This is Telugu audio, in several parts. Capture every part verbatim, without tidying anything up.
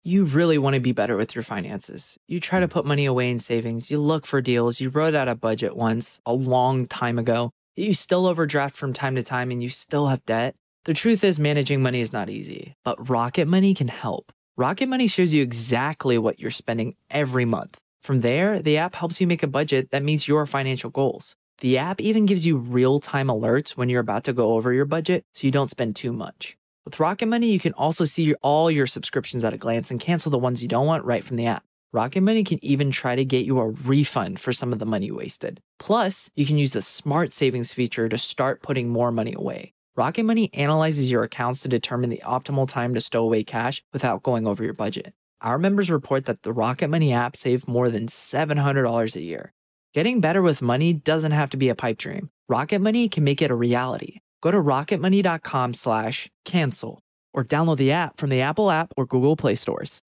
You really want to be better with your finances. You try to put money away in savings, you look for deals, you wrote out a budget once, a long time ago, you still overdraft from time to time and you still have debt. The truth is, managing money is not easy, but Rocket Money can help. Rocket Money shows you exactly what you're spending every month. From there, the app helps you make a budget that meets your financial goals. The app even gives you real-time alerts when you're about to go over your budget so you don't spend too much. With Rocket Money, you can also see your, all your subscriptions at a glance and cancel the ones you don't want right from the app. Rocket Money can even try to get you a refund for some of the money wasted. Plus, you can use the Smart Savings feature to start putting more money away. Rocket Money analyzes your accounts to determine the optimal time to stow away cash without going over your budget. Our members report that the Rocket Money app saved more than seven hundred dollars a year. Getting better with money doesn't have to be a pipe dream. Rocket Money can make it a reality. Go to rocketmoney.com slash cancel or download the app from the Apple app or Google Play stores.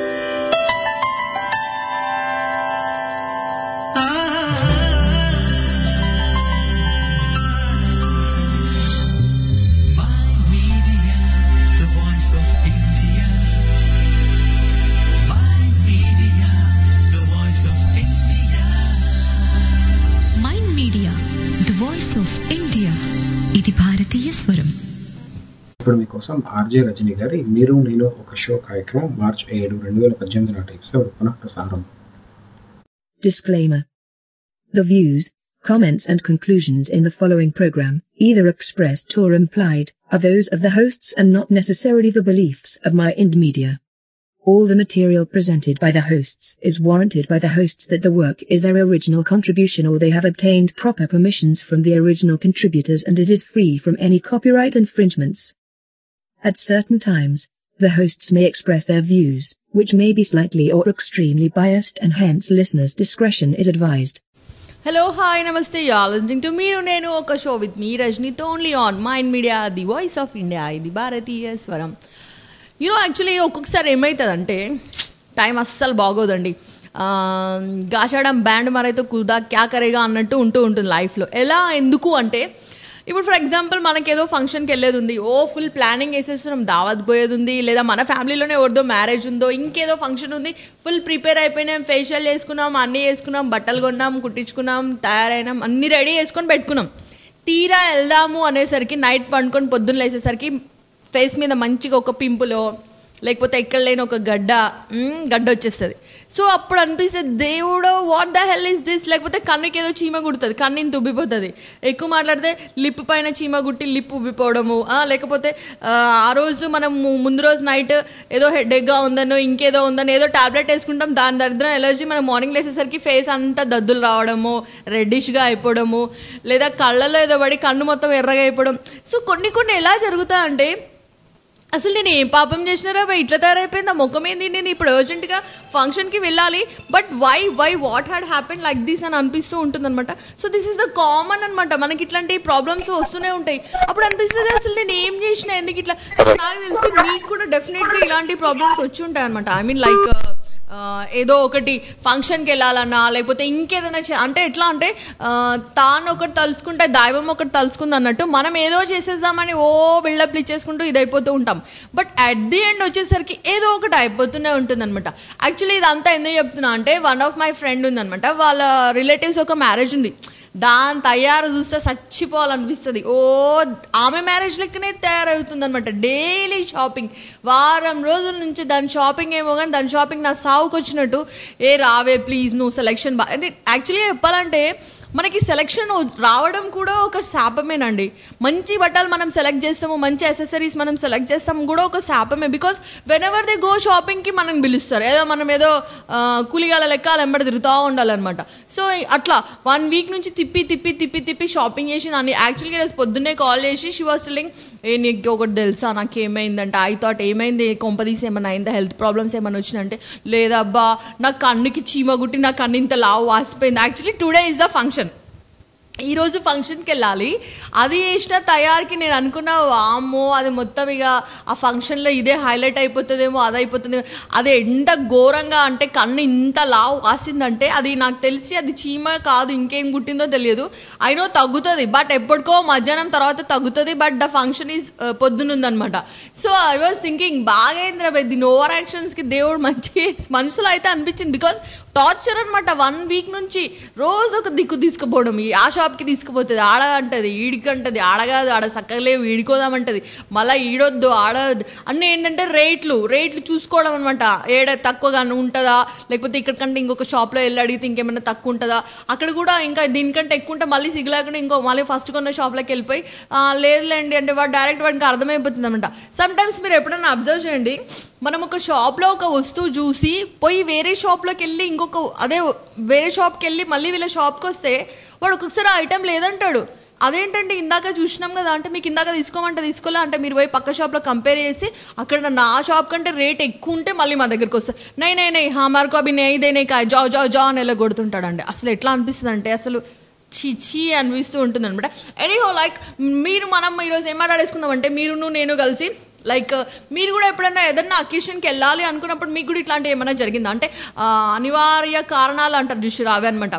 ఇప్పుడు మీకోసం ఆర్జే రజనీ గారి మీరు నేను ఒక షో కార్యక్రమం మార్చి ఏడు రెండు వేల పద్దెనిమిది నాటి ఎపిసోడ్ పునః ప్రసారం. Disclaimer. The views, comments and conclusions in the following program, either expressed or implied, are those of the hosts and not necessarily the beliefs of Mind Media. All the material presented by the hosts is warranted by the hosts that the work is their original contribution or they have obtained proper permissions from the original contributors and it is free from any copyright infringements. At certain times, the hosts may express their views, which may be slightly or extremely biased and hence listeners' discretion is advised. Hello, hi, namaste, you are listening to Meeru Nenu Oka Show with me, Rajnito, only on Mind Media, the voice of India, ఇది భారతీయ స్వరం. యూనో యాక్చువల్లీ ఒక్కొక్కసారి ఏమవుతుందంటే టైం అస్సలు బాగోదండి. గాషాడం బ్యాండ్ మరైతే కుదా క్యా కరేగా అన్నట్టు ఉంటూ ఉంటుంది లైఫ్లో. ఎలా ఎందుకు అంటే ఇప్పుడు ఫర్ ఎగ్జాంపుల్ మనకేదో ఫంక్షన్కి వెళ్ళేది ఉంది, ఓ ఫుల్ ప్లానింగ్ వేసేస్తున్నాం, దావత్ పోయేది ఉంది, లేదా మన ఫ్యామిలీలోనే ఎవరిదో మ్యారేజ్ ఉందో ఇంకేదో ఫంక్షన్ ఉంది, ఫుల్ ప్రిపేర్ అయిపోయినాం, ఫేషియల్ చేసుకున్నాం, అన్నీ వేసుకున్నాం, బట్టలు కొన్నాం, కుట్టించుకున్నాం, తయారైనాం, అన్నీ రెడీ చేసుకొని పెట్టుకున్నాం. తీరా వెళ్దాము అనేసరికి నైట్ పండుకొని పొద్దున్న లేసేసరికి ఫేస్ మీద మంచిగా ఒక పింపులో లేకపోతే ఎక్కడ లేని ఒక గడ్డ గడ్డ వచ్చేస్తుంది. సో అప్పుడు అనిపిస్తుంది దేవుడో what the hell is this, లేకపోతే కన్నుకి ఏదో చీమ కుడుతుంది, కన్నుని తుబ్బిపోతుంది. ఎక్కువ మాట్లాడితే లిప్ పైన చీమ గుట్టి లిప్ ఉబ్బిపోవడము, లేకపోతే ఆ రోజు మనం ముందు రోజు నైట్ ఏదో హెడేక్గా ఉందనో ఇంకేదో ఉందని ఏదో టాబ్లెట్ వేసుకుంటాం, దాని దరిద్రం ఎలర్జీ మనం మార్నింగ్ లేసేసరికి ఫేస్ అంతా దద్దులు రావడము, రెడ్డిష్గా అయిపోవడము, లేదా కళ్ళలో ఏదో పడి కన్ను మొత్తం ఎర్రగా అయిపోవడం. సో కొన్ని కొన్ని ఎలా జరుగుతాయంటే అసలు నేను ఏం పాపం చేసినారా బై ఇట్లా తయారైపోయింది, ఆ ముఖం ఏంది, నేను ఇప్పుడు అర్జెంట్గా ఫంక్షన్కి వెళ్ళాలి, but why why what had happen like this అని అనిపిస్తూ ఉంటుంది అనమాట. So this is the common అనమాట, మనకి ఇట్లాంటి ప్రాబ్లమ్స్ వస్తూనే ఉంటాయి. అప్పుడు అనిపిస్తుంది అసలు నేను ఏం చేసినా ఎందుకు ఇట్లా. నాకు తెలిసి మీకు కూడా డెఫినెట్గా ఇలాంటి ప్రాబ్లమ్స్ వచ్చి ఉంటాయి అనమాట. ఐ మీన్ లైక్ ఏదో ఒకటి ఫంక్షన్కి వెళ్ళాలన్నా లేకపోతే ఇంకేదైనా అంటే ఎట్లా అంటే తాను ఒకటి తలుచుకుంటే దైవం ఒకటి తలుచుకుంది అన్నట్టు మనం ఏదో చేసేద్దామని ఓ బిల్డప్లు ఇచ్చేసుకుంటూ ఇది అయిపోతూ ఉంటాం. బట్ అట్ ది ఎండ్ వచ్చేసరికి ఏదో ఒకటి అయిపోతూనే ఉంటుంది అనమాట. యాక్చువల్లీ ఇదంతా ఎందుకు చెప్తున్నా అంటే వన్ ఆఫ్ మై ఫ్రెండ్ ఉందనమాట, వాళ్ళ రిలేటివ్స్ ఒక మ్యారేజ్ ఉంది, దాని తయారు చూస్తే చచ్చిపోవాలనిపిస్తుంది. ఓ ఆమె మ్యారేజ్ లెక్కనే తయారవుతుంది అనమాట. డైలీ షాపింగ్, వారం రోజుల నుంచి దాని షాపింగ్ ఏమో కానీ దాని షాపింగ్ నా సావుకు వచ్చినట్టు, ఏ రావే ప్లీజ్ నువ్వు సెలెక్షన్ బా అంటే యాక్చువల్లీ చెప్పాలంటే మనకి సెలెక్షన్ రావడం కూడా ఒక శాపమేనండి. మంచి బట్టలు మనం సెలెక్ట్ చేస్తాము, మంచి యాక్సెసరీస్ మనం సెలెక్ట్ చేస్తాము కూడా ఒక శాపమే. Because whenever they go షాపింగ్కి మనం పిలుస్తారు, ఏదో మనం ఏదో కూలిగాల లెక్క వెంబడి తిరుగుతూ ఉండాలన్నమాట. సో అట్లా వన్ వీక్ నుంచి తిప్పి తిప్పి తిప్పి తిప్పి షాపింగ్ చేసి నన్ను యాక్చువల్గా రోజు పొద్దున్నే కాల్ చేసి షీ వాస్ టెల్లింగ్, ఏ నీకు ఒకటి తెలుసా నాకు ఏమైందంటే, ఐ థాట్ ఏమైంది కొంపదీసి ఏమన్నా అయిందా, హెల్త్ ప్రాబ్లమ్స్ ఏమైనా వచ్చినంటే, లేదబ్బా నా కన్నుకి చీమ గుట్టి నా కన్ను ఇంత లావు వాసిపోయింది. Actually today is the function. ఈరోజు ఫంక్షన్కి వెళ్ళాలి, అది చేసిన తయారీకి నేను అనుకున్న వామ్మో అది మొత్తం ఇక ఆ ఫంక్షన్లో ఇదే హైలైట్ అయిపోతుందేమో, అది అయిపోతుందేమో. అది ఎంత ఘోరంగా అంటే కన్ను ఇంత లావు కాసిందంటే అది నాకు తెలిసి అది చీమ కాదు, ఇంకేం గుట్టిందో తెలియదు. అయినో తగ్గుతుంది, బట్ ఎప్పటికో మధ్యాహ్నం తర్వాత తగ్గుతుంది. బట్ ద ఫంక్షన్ ఈజ్ పొద్దునుందనమాట. సో ఐ వాజ్ థింకింగ్ బాగేంద్ర దీని ఓవర్ యాక్షన్స్కి దేవుడు మంచి మనసులో అయితే అనిపించింది. బికాస్ టార్చర్ అనమాట. వన్ వీక్ నుంచి రోజు ఒక దిక్కు తీసుకుపోవడం, ఆ షాప్కి తీసుకుపోతుంది, ఆడ అంటది ఈడికంటది, ఆడగాదు ఆడ చక్కలేవు ఈడుకోదామంటది, మళ్ళీ ఈడొద్దు ఆడవద్దు అన్నీ ఏంటంటే రేట్లు రేట్లు చూసుకోవడం అనమాట. ఏడ తక్కువగా ఉంటుందా, లేకపోతే ఇక్కడికంటే ఇంకొక షాప్లో వెళ్ళి అడిగితే ఇంకేమైనా తక్కువ ఉంటుందా, అక్కడ కూడా ఇంకా దీనికంటే ఎక్కువ ఉంటే మళ్ళీ సిగ్గులేకుండా ఇంకో మళ్ళీ ఫస్ట్ కొన్న షాప్లోకి వెళ్ళిపోయి లేదులేండి అంటే వాడు డైరెక్ట్ వాడికి అర్థమైపోతుంది అనమాట. సమ్టైమ్స్ మీరు ఎప్పుడైనా అబ్జర్వ్ చేయండి, మనం ఒక షాప్లో ఒక వస్తువు చూసి పోయి వేరే షాప్లోకి వెళ్ళి ఇంకొక అదే వేరే షాప్కి వెళ్ళి మళ్ళీ వీళ్ళ షాప్కి వస్తే వాడు ఒక్కొక్కసారి ఆ ఐటెం లేదంటాడు. అదేంటంటే ఇందాక చూసినాం కదా అంటే మీకు ఇందాక తీసుకోమంటే తీసుకోలే అంటే మీరు పోయి పక్క షాప్లో కంపేర్ చేసి అక్కడ నా షాప్ కంటే రేట్ ఎక్కువ ఉంటే మళ్ళీ మా దగ్గరికి వస్తారు. నై నై నై హా మార్కో అవి నై దేనే కా జా జా జా అని ఎలా కొడుతుంటాడండి. అసలు ఎట్లా అనిపిస్తుంది అంటే అసలు చీచీ అనిపిస్తూ ఉంటుంది అనమాట. ఎనీహో లైక్ మీరు మనం ఈరోజు ఏం మాట్లాడేసుకుందామంటే మీరు నేను కలిసి లైక్ మీరు కూడా ఎప్పుడైనా ఏదన్నా అకేషన్కి వెళ్ళాలి అనుకున్నప్పుడు మీకు కూడా ఇట్లాంటివి ఏమైనా జరిగిందా అంటే అనివార్య కారణాలు అంటారు చూసి అవి అనమాట.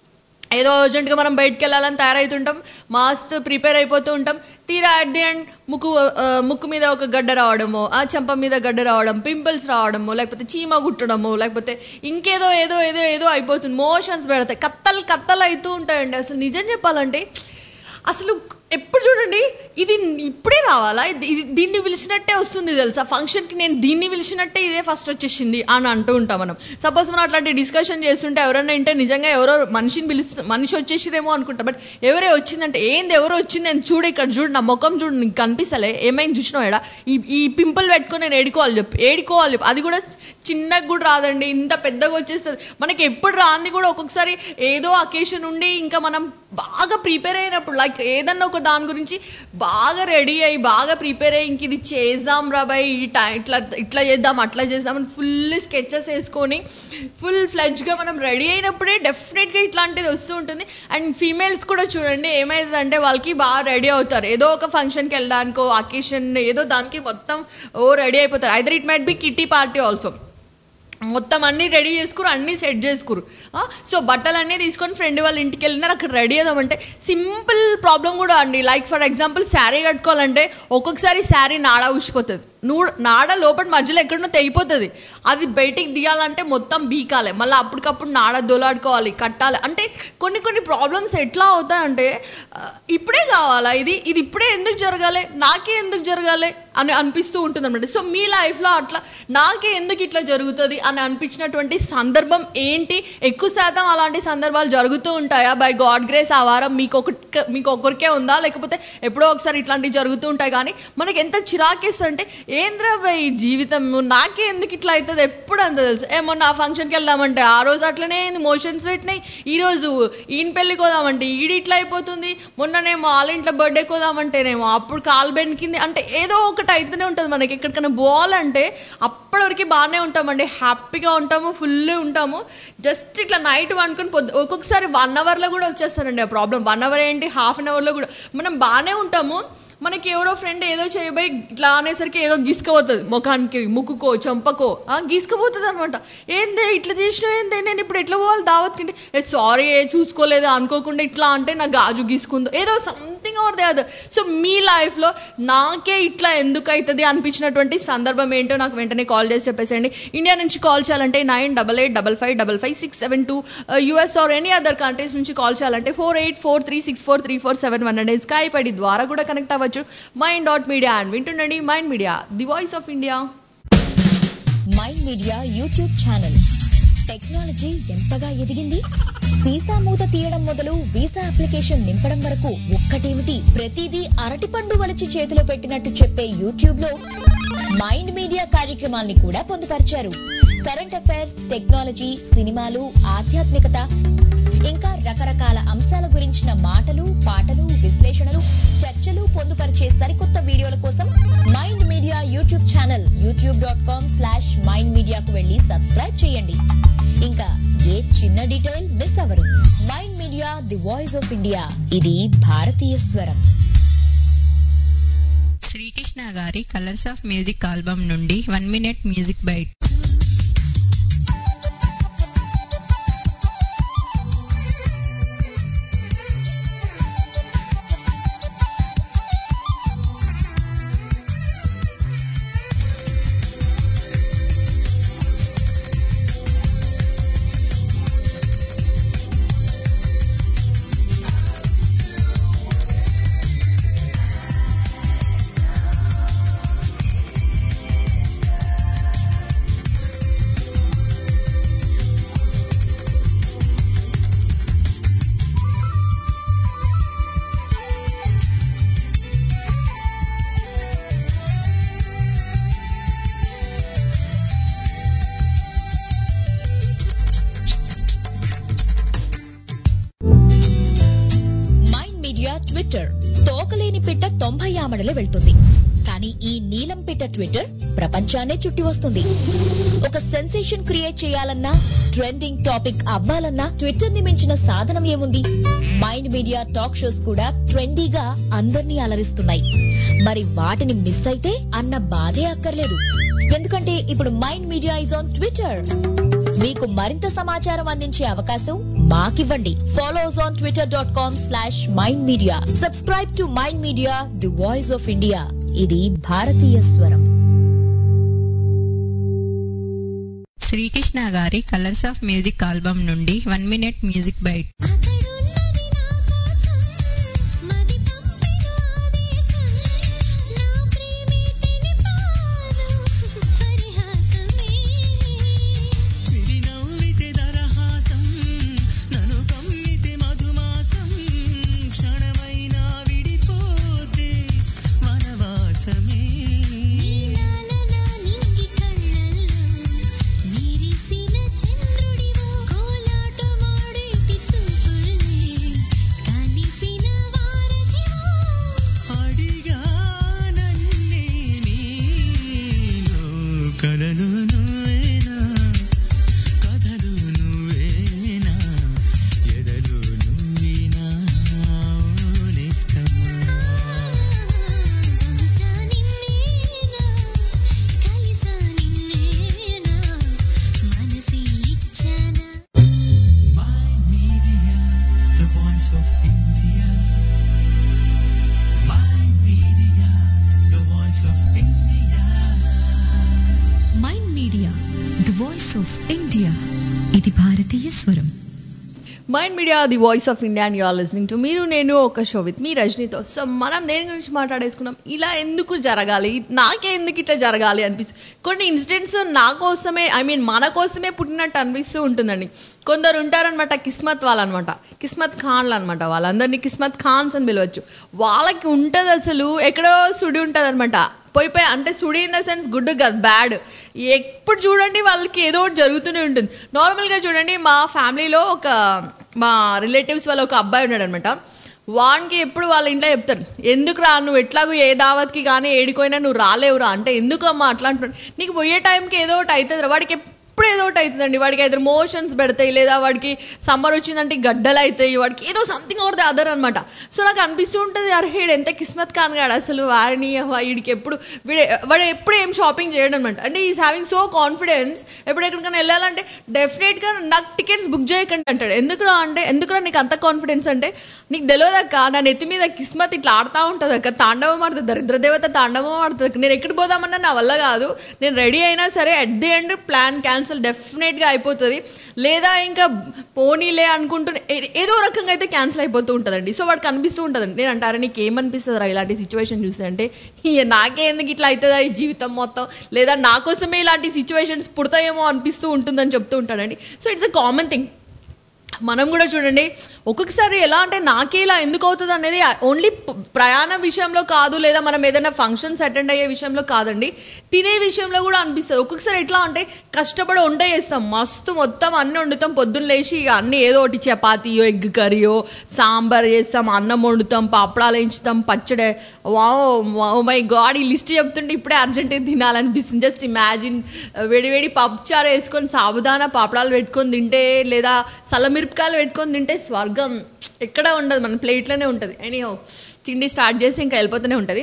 ఏదో అర్జెంట్గా మనం బయటకు వెళ్ళాలని తయారవుతుంటాం, మస్త్ ప్రిపేర్ అయిపోతూ ఉంటాం, తీరా అట్ ది ఎండ్ ముక్కు ముక్కు మీద ఒక గడ్డ రావడము, ఆ చెంప మీద గడ్డ రావడం, పింపుల్స్ రావడము, లేకపోతే చీమ గుట్టడము, లేకపోతే ఇంకేదో ఏదో ఏదో ఏదో అయిపోతుంది, మోషన్స్ పెడతాయి, కత్తలు కత్తలు అవుతూ ఉంటాయండి. అసలు నిజం చెప్పాలంటే అసలు ఎప్పుడు చూడండి ఇది ఇప్పుడే రావాలా, ఇది దీన్ని పిలిచినట్టే వస్తుంది తెలుసా ఫంక్షన్కి, నేను దీన్ని పిలిచినట్టే ఇదే ఫస్ట్ వచ్చేసింది అని అంటూ ఉంటాం మనం. సపోజ్ మనం అట్లాంటి డిస్కషన్ చేస్తుంటే ఎవరైనా అంటే నిజంగా ఎవరో మనిషిని పిలుస్తు మనిషి వచ్చేసిరేమో అనుకుంటాం, బట్ ఎవరే వచ్చిందంటే ఏంది ఎవరో వచ్చింది అని చూడు, ఇక్కడ చూడు నా ముఖం చూడు నీకు కనిపిస్తలే ఏమైంది చూసినావు ఎడా ఈ ఈ పింపుల్ పెట్టుకొని నేను ఏడుకోవాలి చెప్పి ఏడుకోవాలి చెప్పి అది కూడా చిన్నగా కూడా రాదండి, ఇంత పెద్దగా వచ్చేస్తుంది. మనకి ఎప్పుడు రాంది కూడా ఒక్కొక్కసారి ఏదో అకేషన్ ఉండి ఇంకా మనం బాగా ప్రిపేర్ అయినప్పుడు లైక్ ఏదన్నా ఒక దాని గురించి బాగా రెడీ అయ్యి బాగా ప్రిపేర్ అయ్యి ఇంక ఇది చేద్దాం రాబాయ్ ఈ టై ఇట్లా ఇట్లా చేద్దాం అట్లా చేద్దాం అని ఫుల్ స్కెచెస్ వేసుకొని ఫుల్ ఫ్లెడ్జ్గా మనం రెడీ అయినప్పుడే డెఫినెట్గా ఇట్లాంటిది వస్తూ ఉంటుంది. అండ్ ఫీమేల్స్ కూడా చూడండి ఏమైందంటే వాళ్ళకి బాగా రెడీ అవుతారు, ఏదో ఒక ఫంక్షన్కి వెళ్ళడానికో అకేషన్ ఏదో దానికి మొత్తం ఓ రెడీ అయిపోతారు. Either it might be kitty party also, మొత్తం అన్నీ రెడీ చేసుకురు అన్నీ సెట్ చేసుకురు. సో బట్టలన్నీ తీసుకొని ఫ్రెండ్ వాళ్ళ ఇంటికి వెళ్ళినారు, అక్కడ రెడీ అవుదామంటే సింపుల్ ప్రాబ్లం కూడా అండి. లైక్ ఫర్ ఎగ్జాంపుల్ శారీ కట్టుకోవాలంటే ఒక్కొక్కసారి శారీ నాడా ఊసిపోతుంది, నూ నాడ లోపల మధ్యలో ఎక్కడనో తెగిపోతుంది, అది బయటికి తీయాలంటే మొత్తం బీకాలి, మళ్ళీ అప్పటికప్పుడు నాడ దొలాడుకోవాలి కట్టాలి. అంటే కొన్ని కొన్ని ప్రాబ్లమ్స్ ఎట్లా అవుతాయంటే ఇప్పుడే కావాలా ఇది ఇది ఇప్పుడే ఎందుకు జరగాలి, నాకే ఎందుకు జరగాలి అని అనిపిస్తూ ఉంటుంది అనమాట. సో మీ లైఫ్లో అట్లా నాకే ఎందుకు ఇట్లా జరుగుతుంది అని అనిపించినటువంటి సందర్భం ఏంటి? ఎక్కువ శాతం అలాంటి సందర్భాలు జరుగుతూ ఉంటాయా? బై గాడ్ గ్రేస్ ఆ వారం మీకు ఒక మీకు ఒకరికే ఉందా, లేకపోతే ఎప్పుడో ఒకసారి ఇట్లాంటివి జరుగుతూ ఉంటాయి. కానీ మనకి ఎంత చిరాకేస్తుంటే ఏంద్రా భయ్ జీవితం నాకే ఎందుకు ఇట్లా అవుతుంది ఎప్పుడు అంత తెలుసు. ఏమో నా ఫంక్షన్కి వెళ్దామంటే ఆ రోజు అట్లనే మోషన్స్ పెట్టినాయి, ఈరోజు ఈయన పెళ్ళికి పోదామంటే ఈడి ఇట్లా అయిపోతుంది, మొన్ననేమో వాళ్ళ ఇంట్లో బర్త్డేకి పోదామంటేనేమో అప్పుడు కాలు బెనికింది, అంటే ఏదో ఒకటి అయితేనే ఉంటుంది మనకి. ఎక్కడికైనా పోవాలంటే అప్పటివరకు బాగానే ఉంటామండి, హ్యాపీగా ఉంటాము, ఫుల్ ఉంటాము. జస్ట్ ఇట్లా నైట్ వండుకొని పొద్దు ఒక్కొక్కసారి వన్ అవర్లో కూడా వచ్చేస్తానండి ఆ ప్రాబ్లం. వన్ అవర్ ఏంటి హాఫ్ అన్ అవర్లో కూడా మనం బాగానే ఉంటాము. మనకి ఎవరో ఫ్రెండ్ ఏదో చేయబోయి ఇట్లా అనేసరికి ఏదో గీసుకుపోతుంది ముఖానికి, ముక్కుకో చంపకో గీసుకుపోతుంది అనమాట. ఏందే ఇట్లా చేసినా ఏందే నేను ఇప్పుడు ఎట్లా పోవాలి దావత్కి, ఏ సారీ ఏ చూసుకోలేదు అనుకోకుండా ఇట్లా అంటే నా గాజు గీసుకుందో ఏదో something or the other. So మీ లైఫ్లో నాకే ఇట్లా ఎందుకు అవుతుంది అనిపించినటువంటి సందర్భం ఏంటో నాకు వెంటనే కాల్ చేసి చెప్పేసేయండి. ఇండియా నుంచి కాల్ చేయాలంటే nine double eight double five double five six seven two, US or any other countries నుంచి కాల్ చేయాలంటే four eight four three six four three four seven one and Skype ID ద్వారా కూడా కనెక్ట్ అవ్వచ్చు మైండ్ డాట్ మీడియా అండ్ వింటుండండి mind media the voice of India. Mind media YouTube channel technology ఎంతగా ఎదిగింది, వీసా మూత తీయడం మొదలు వీసా అప్లికేషన్ నింపడం వరకు ఒక్కటేమిటి ప్రతిదీ అరటిపండు వలిచి చేతిలో పెట్టినట్టు చెప్పే యూట్యూబ్ లో మైండ్ మీడియా కార్యక్రమాల్ని కూడా పొందుపరిచారు. కరెంట్ అఫైర్స్, టెక్నాలజీ, సినిమాలు, ఆధ్యాత్మికత ఇంకా రకరకాల అంశాల గురించిన మాటలు పాటలు విశ్లేషణలు చర్చలు పొందుపరిచే సరికొత్త వీడియోల కోసం mind media YouTube channel YouTube dot com slash mind మీడియాకు వెళ్లి సబ్స్క్రైబ్ చేయండి. ఇంకా ఏ చిన్న డీటెయిల్ మిస్ అవ్వరు. Mind media the voice of India, ఇది భారతీయ స్వరం. శ్రీకృష్ణ గారి కలర్స్ ఆఫ్ మ్యూజిక్ ఆల్బమ్ నుండి one minute music bite. Twitter తోకలేని పిట్ట తొంభై ఆమడలే వెళ్తుంది, కానీ ఈ నీలం పిట్ట ట్విట్టర్ ప్రపంచాన్నే చుట్టి వస్తుంది. ఒక సెన్సేషన్ క్రియేట్ చేయాలన్నా, ట్రెండింగ్ టాపిక్ అవ్వాలన్నా ట్విట్టర్ ని మించిన సాధనం ఏముంది? మైండ్ మీడియా టాక్ షోస్ కూడా ట్రెండీగా అందర్నీ అలరిస్తున్నాయి. మరి వాటిని మిస్ అయితే అన్న బాధే అక్కర్లేదు, ఎందుకంటే ఇప్పుడు mind media is on Twitter. మీకు మరింత సమాచారం అందించే అవకాశం మాకివ్వండి. Follow us on Twitter dot com slash mind media. Subscribe to mind media the voice of India, ఇది భారతీయ స్వరం. శ్రీకృష్ణ గారి కలర్స్ ఆఫ్ మ్యూజిక్ ఆల్బమ్ నుండి one minute music bite. Mind media the voice of India and you are listening to మీరు నేను ఒక షో విత్ మీ రజనీతో. సో మనం దేని గురించి మాట్లాడేసుకున్నాం, ఇలా ఎందుకు జరగాలి, నాకే ఎందుకు ఇట్లా జరగాలి అనిపిస్తుంది. కొన్ని ఇన్సిడెంట్స్ నా కోసమే, ఐ మీన్ మన కోసమే పుట్టినట్టు అనిపిస్తూ ఉంటుందండి. కొందరు ఉంటారనమాట కిస్మత్ వాళ్ళనమాట, కిస్మత్ ఖాన్లు అనమాట, వాళ్ళందరినీ కిస్మత్ ఖాన్స్ అని పిలవచ్చు. వాళ్ళకి ఉంటుంది అసలు ఎక్కడో సుడి ఉంటుంది అనమాట, పోయి పోయి అంటే సుడి ఇన్ ద సెన్స్ గుడ్ కాదు, బ్యాడ్. ఎప్పుడు చూడండి వాళ్ళకి ఏదో ఒకటి జరుగుతూనే ఉంటుంది. నార్మల్గా చూడండి, మా ఫ్యామిలీలో ఒక మా రిలేటివ్స్ వాళ్ళ ఒక అబ్బాయి ఉన్నాడు అనమాట. వానికి ఎప్పుడు వాళ్ళ ఇంట్లో చెప్తారు, ఎందుకు రా నువ్వు ఎట్లాగో ఏ దావత్కి కానీ ఏడిపోయినా నువ్వు రాలేవురా అంటే, ఎందుకు అమ్మా అట్లా అంటున్నాడు, నీకు పోయే టైంకి ఏదో ఒకటి అవుతుంది. వాడికి ఎప్పుడు ఏదో ఒకటి అవుతుందండి, వాడికి అయితే మోషన్స్ పెడతాయి, లేదా వాడికి సమ్మర్ వచ్చిందంటే గడ్డలు అవుతాయి, వాడికి ఏదో సంథింగ్ ఆర్ ద అదర్ అనమాట. సో నాకు అనిపిస్తూ ఉంటుంది, అరే వీడు ఎంత కిస్మత్ ఖాన్ గాడు అసలు, వారిని వీడికి ఎప్పుడు వీడు వాడు ఎప్పుడు ఏం షాపింగ్ చేయడం అనమాట. అంటే ఈజ్ హ్యావింగ్ సో కాన్ఫిడెన్స్, ఎప్పుడు ఎక్కడికైనా వెళ్ళాలంటే డెఫినెట్గా నాకు టికెట్స్ బుక్ చేయకండి అంటాడు. ఎందుకురా అంటే, ఎందుకురా నీకు అంత కాన్ఫిడెన్స్ అంటే, నీకు తెలియదక్క నా నెత్తి మీద కిస్మత్ ఇట్లా ఆడుతూ ఉంటుంది అక్క, తాండవం ఆడుతుంది, దరిద్ర దేవత తాండవం ఆడుతుంది. నేను ఎక్కడికి పోదామన్నా నా వల్ల కాదు, నేను రెడీ అయినా సరే at the end plan cancel డెఫినెట్గా అయిపోతుంది, లేదా ఇంకా పోనీలే అనుకుంటూ ఏదో రకంగా అయితే క్యాన్సిల్ అయిపోతూ ఉంటుందండి. సో వాడికి అనిపిస్తూ ఉంటుందండి. నేను అంటారా నీకు ఏమనిపిస్తుంది రా ఇలాంటి సిచ్యువేషన్ చూస్తే అంటే, నాకే ఎందుకు ఇట్లా అవుతుందా ఈ జీవితం మొత్తం, లేదా నా కోసమే ఇలాంటి సిచ్యువేషన్స్ పుడతాయేమో అనిపిస్తూ ఉంటుందని చెప్తూ ఉంటాడండి. So it's a common thing. మనం కూడా చూడండి ఒక్కొక్కసారి ఎలా అంటే నాకే ఇలా ఎందుకు అవుతుంది అనేది ఓన్లీ ప్రయాణం విషయంలో కాదు, లేదా మనం ఏదైనా ఫంక్షన్స్ అటెండ్ అయ్యే విషయంలో కాదండి, తినే విషయంలో కూడా అనిపిస్తుంది. ఒక్కొక్కసారి ఎట్లా అంటే కష్టపడి వంట చేస్తాం, మస్తు మొత్తం అన్నీ వండుతాం, పొద్దున్న లేచి ఇక అన్నీ ఏదో ఒకటి చపాతీయో ఎగ్ కర్రీయో సాంబార్ చేస్తాం, అన్నం వండుతాం, పాపడాలు వేయించుతాం, పచ్చడి. వావ్ మై గాడ్, ఈ లిస్ట్ చెప్తుంటే ఇప్పుడే అర్జెంటుగా తినాలనిపిస్తుంది. జస్ట్ ఇమాజిన్ వేడి వేడి పప్పుచారు వేసుకొని సాబుదానా పాపడాలు పెట్టుకొని తింటే, లేదా సలమిర్ మిరపకాయలు పెట్టుకొని తింటే స్వర్గం ఎక్కడ ఉండదు, మన ప్లేట్లోనే ఉంటుంది. ఎనీహౌ తిండి స్టార్ట్ చేసి ఇంకా వెళ్ళిపోతూనే ఉంటుంది.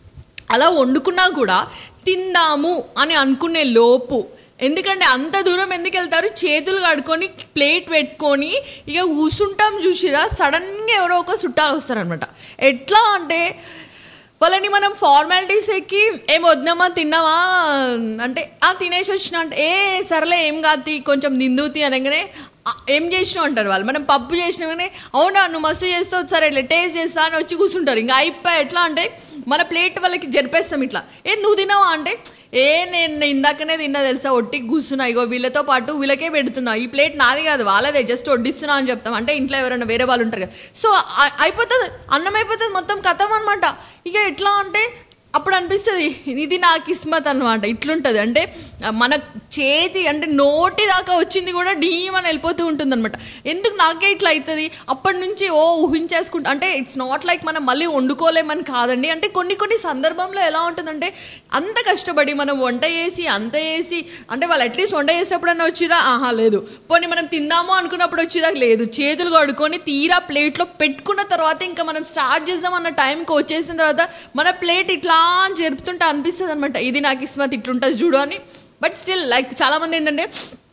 అలా వండుకున్నా కూడా తిందాము అని అనుకునే లోపు, ఎందుకంటే అంత దూరం ఎందుకు వెళ్తారు, చేతులు కడుక్కొని ప్లేట్ పెట్టుకొని ఇక కూర్చుంటాం చూసిరా, సడన్గా ఎవరో ఒక చుట్టాలు వస్తారనమాట. ఎట్లా అంటే వాళ్ళని మనం ఫార్మాలిటీస్ ఎక్కి ఏం వద్దామా తిన్నావా అంటే ఆ తినేసి వచ్చిన అంటే ఏ సరేలే ఏం కాదు కొంచెం నిందుతి అనగానే ఏం చేసినావు అంటారు వాళ్ళు. మనం పప్పు చేసినామని అవునా నువ్వు మస్తు చేస్తావు సరే ఇట్లా టేస్ట్ చేస్తా అని వచ్చి కూర్చుంటారు. ఇంకా అయిపోయి ఎట్లా అంటే మన ప్లేట్ వాళ్ళకి జరిపేస్తాం ఇట్లా, ఏ నువ్వు తిన్నావా అంటే ఏ నేను ఇందాకనే తిన్నా తెలుసా, ఒట్టికి కూర్చున్నా, ఇగో వీళ్ళతో పాటు వీళ్ళకే పెడుతున్నా, ఈ ప్లేట్ నాది కాదు వాళ్ళదే, జస్ట్ వడ్డిస్తున్నా అని చెప్తాం. అంటే ఇంట్లో ఎవరైనా వేరే వాళ్ళు ఉంటారు కదా, సో అయిపోతుంది అన్నం అయిపోతుంది మొత్తం కథం అనమాట. ఇక ఎట్లా అంటే అప్పుడు అనిపిస్తుంది ఇది నా కిస్మత్ అనమాట. ఇట్లుంటుంది అంటే మన చేతి అంటే నోటి దాకా వచ్చింది కూడా డీమని వెళ్ళిపోతూ ఉంటుంది అనమాట. ఎందుకు నాకే ఇట్లా అవుతుంది అప్పటి నుంచి ఓ ఊహించేసుకుంటా. అంటే ఇట్స్ నాట్ లైక్ మనం మళ్ళీ వండుకోలేమని కాదండి, అంటే కొన్ని కొన్ని సందర్భంలో ఎలా ఉంటుందంటే అంత కష్టపడి మనం వంట చేసి అంత చేసి అంటే వాళ్ళు అట్లీస్ట్ వంట చేసేటప్పుడన్నా వచ్చిరా, ఆహా లేదు, పోనీ మనం తిందాము అనుకున్నప్పుడు వచ్చిరా, లేదు, చేతులు కడుక్కొని తీరా ప్లేట్లో పెట్టుకున్న తర్వాత ఇంకా మనం స్టార్ట్ చేద్దాం అన్న టైంకి వచ్చేసిన తర్వాత మన ప్లేట్ ఇట్లా జరుపుతుంటే అనిపిస్తుంది అనమాట ఇది నాకు కిస్మత్ ఇట్లుంటుంది చూడు అని. బట్ స్టిల్ లైక్ చాలామంది ఏంటంటే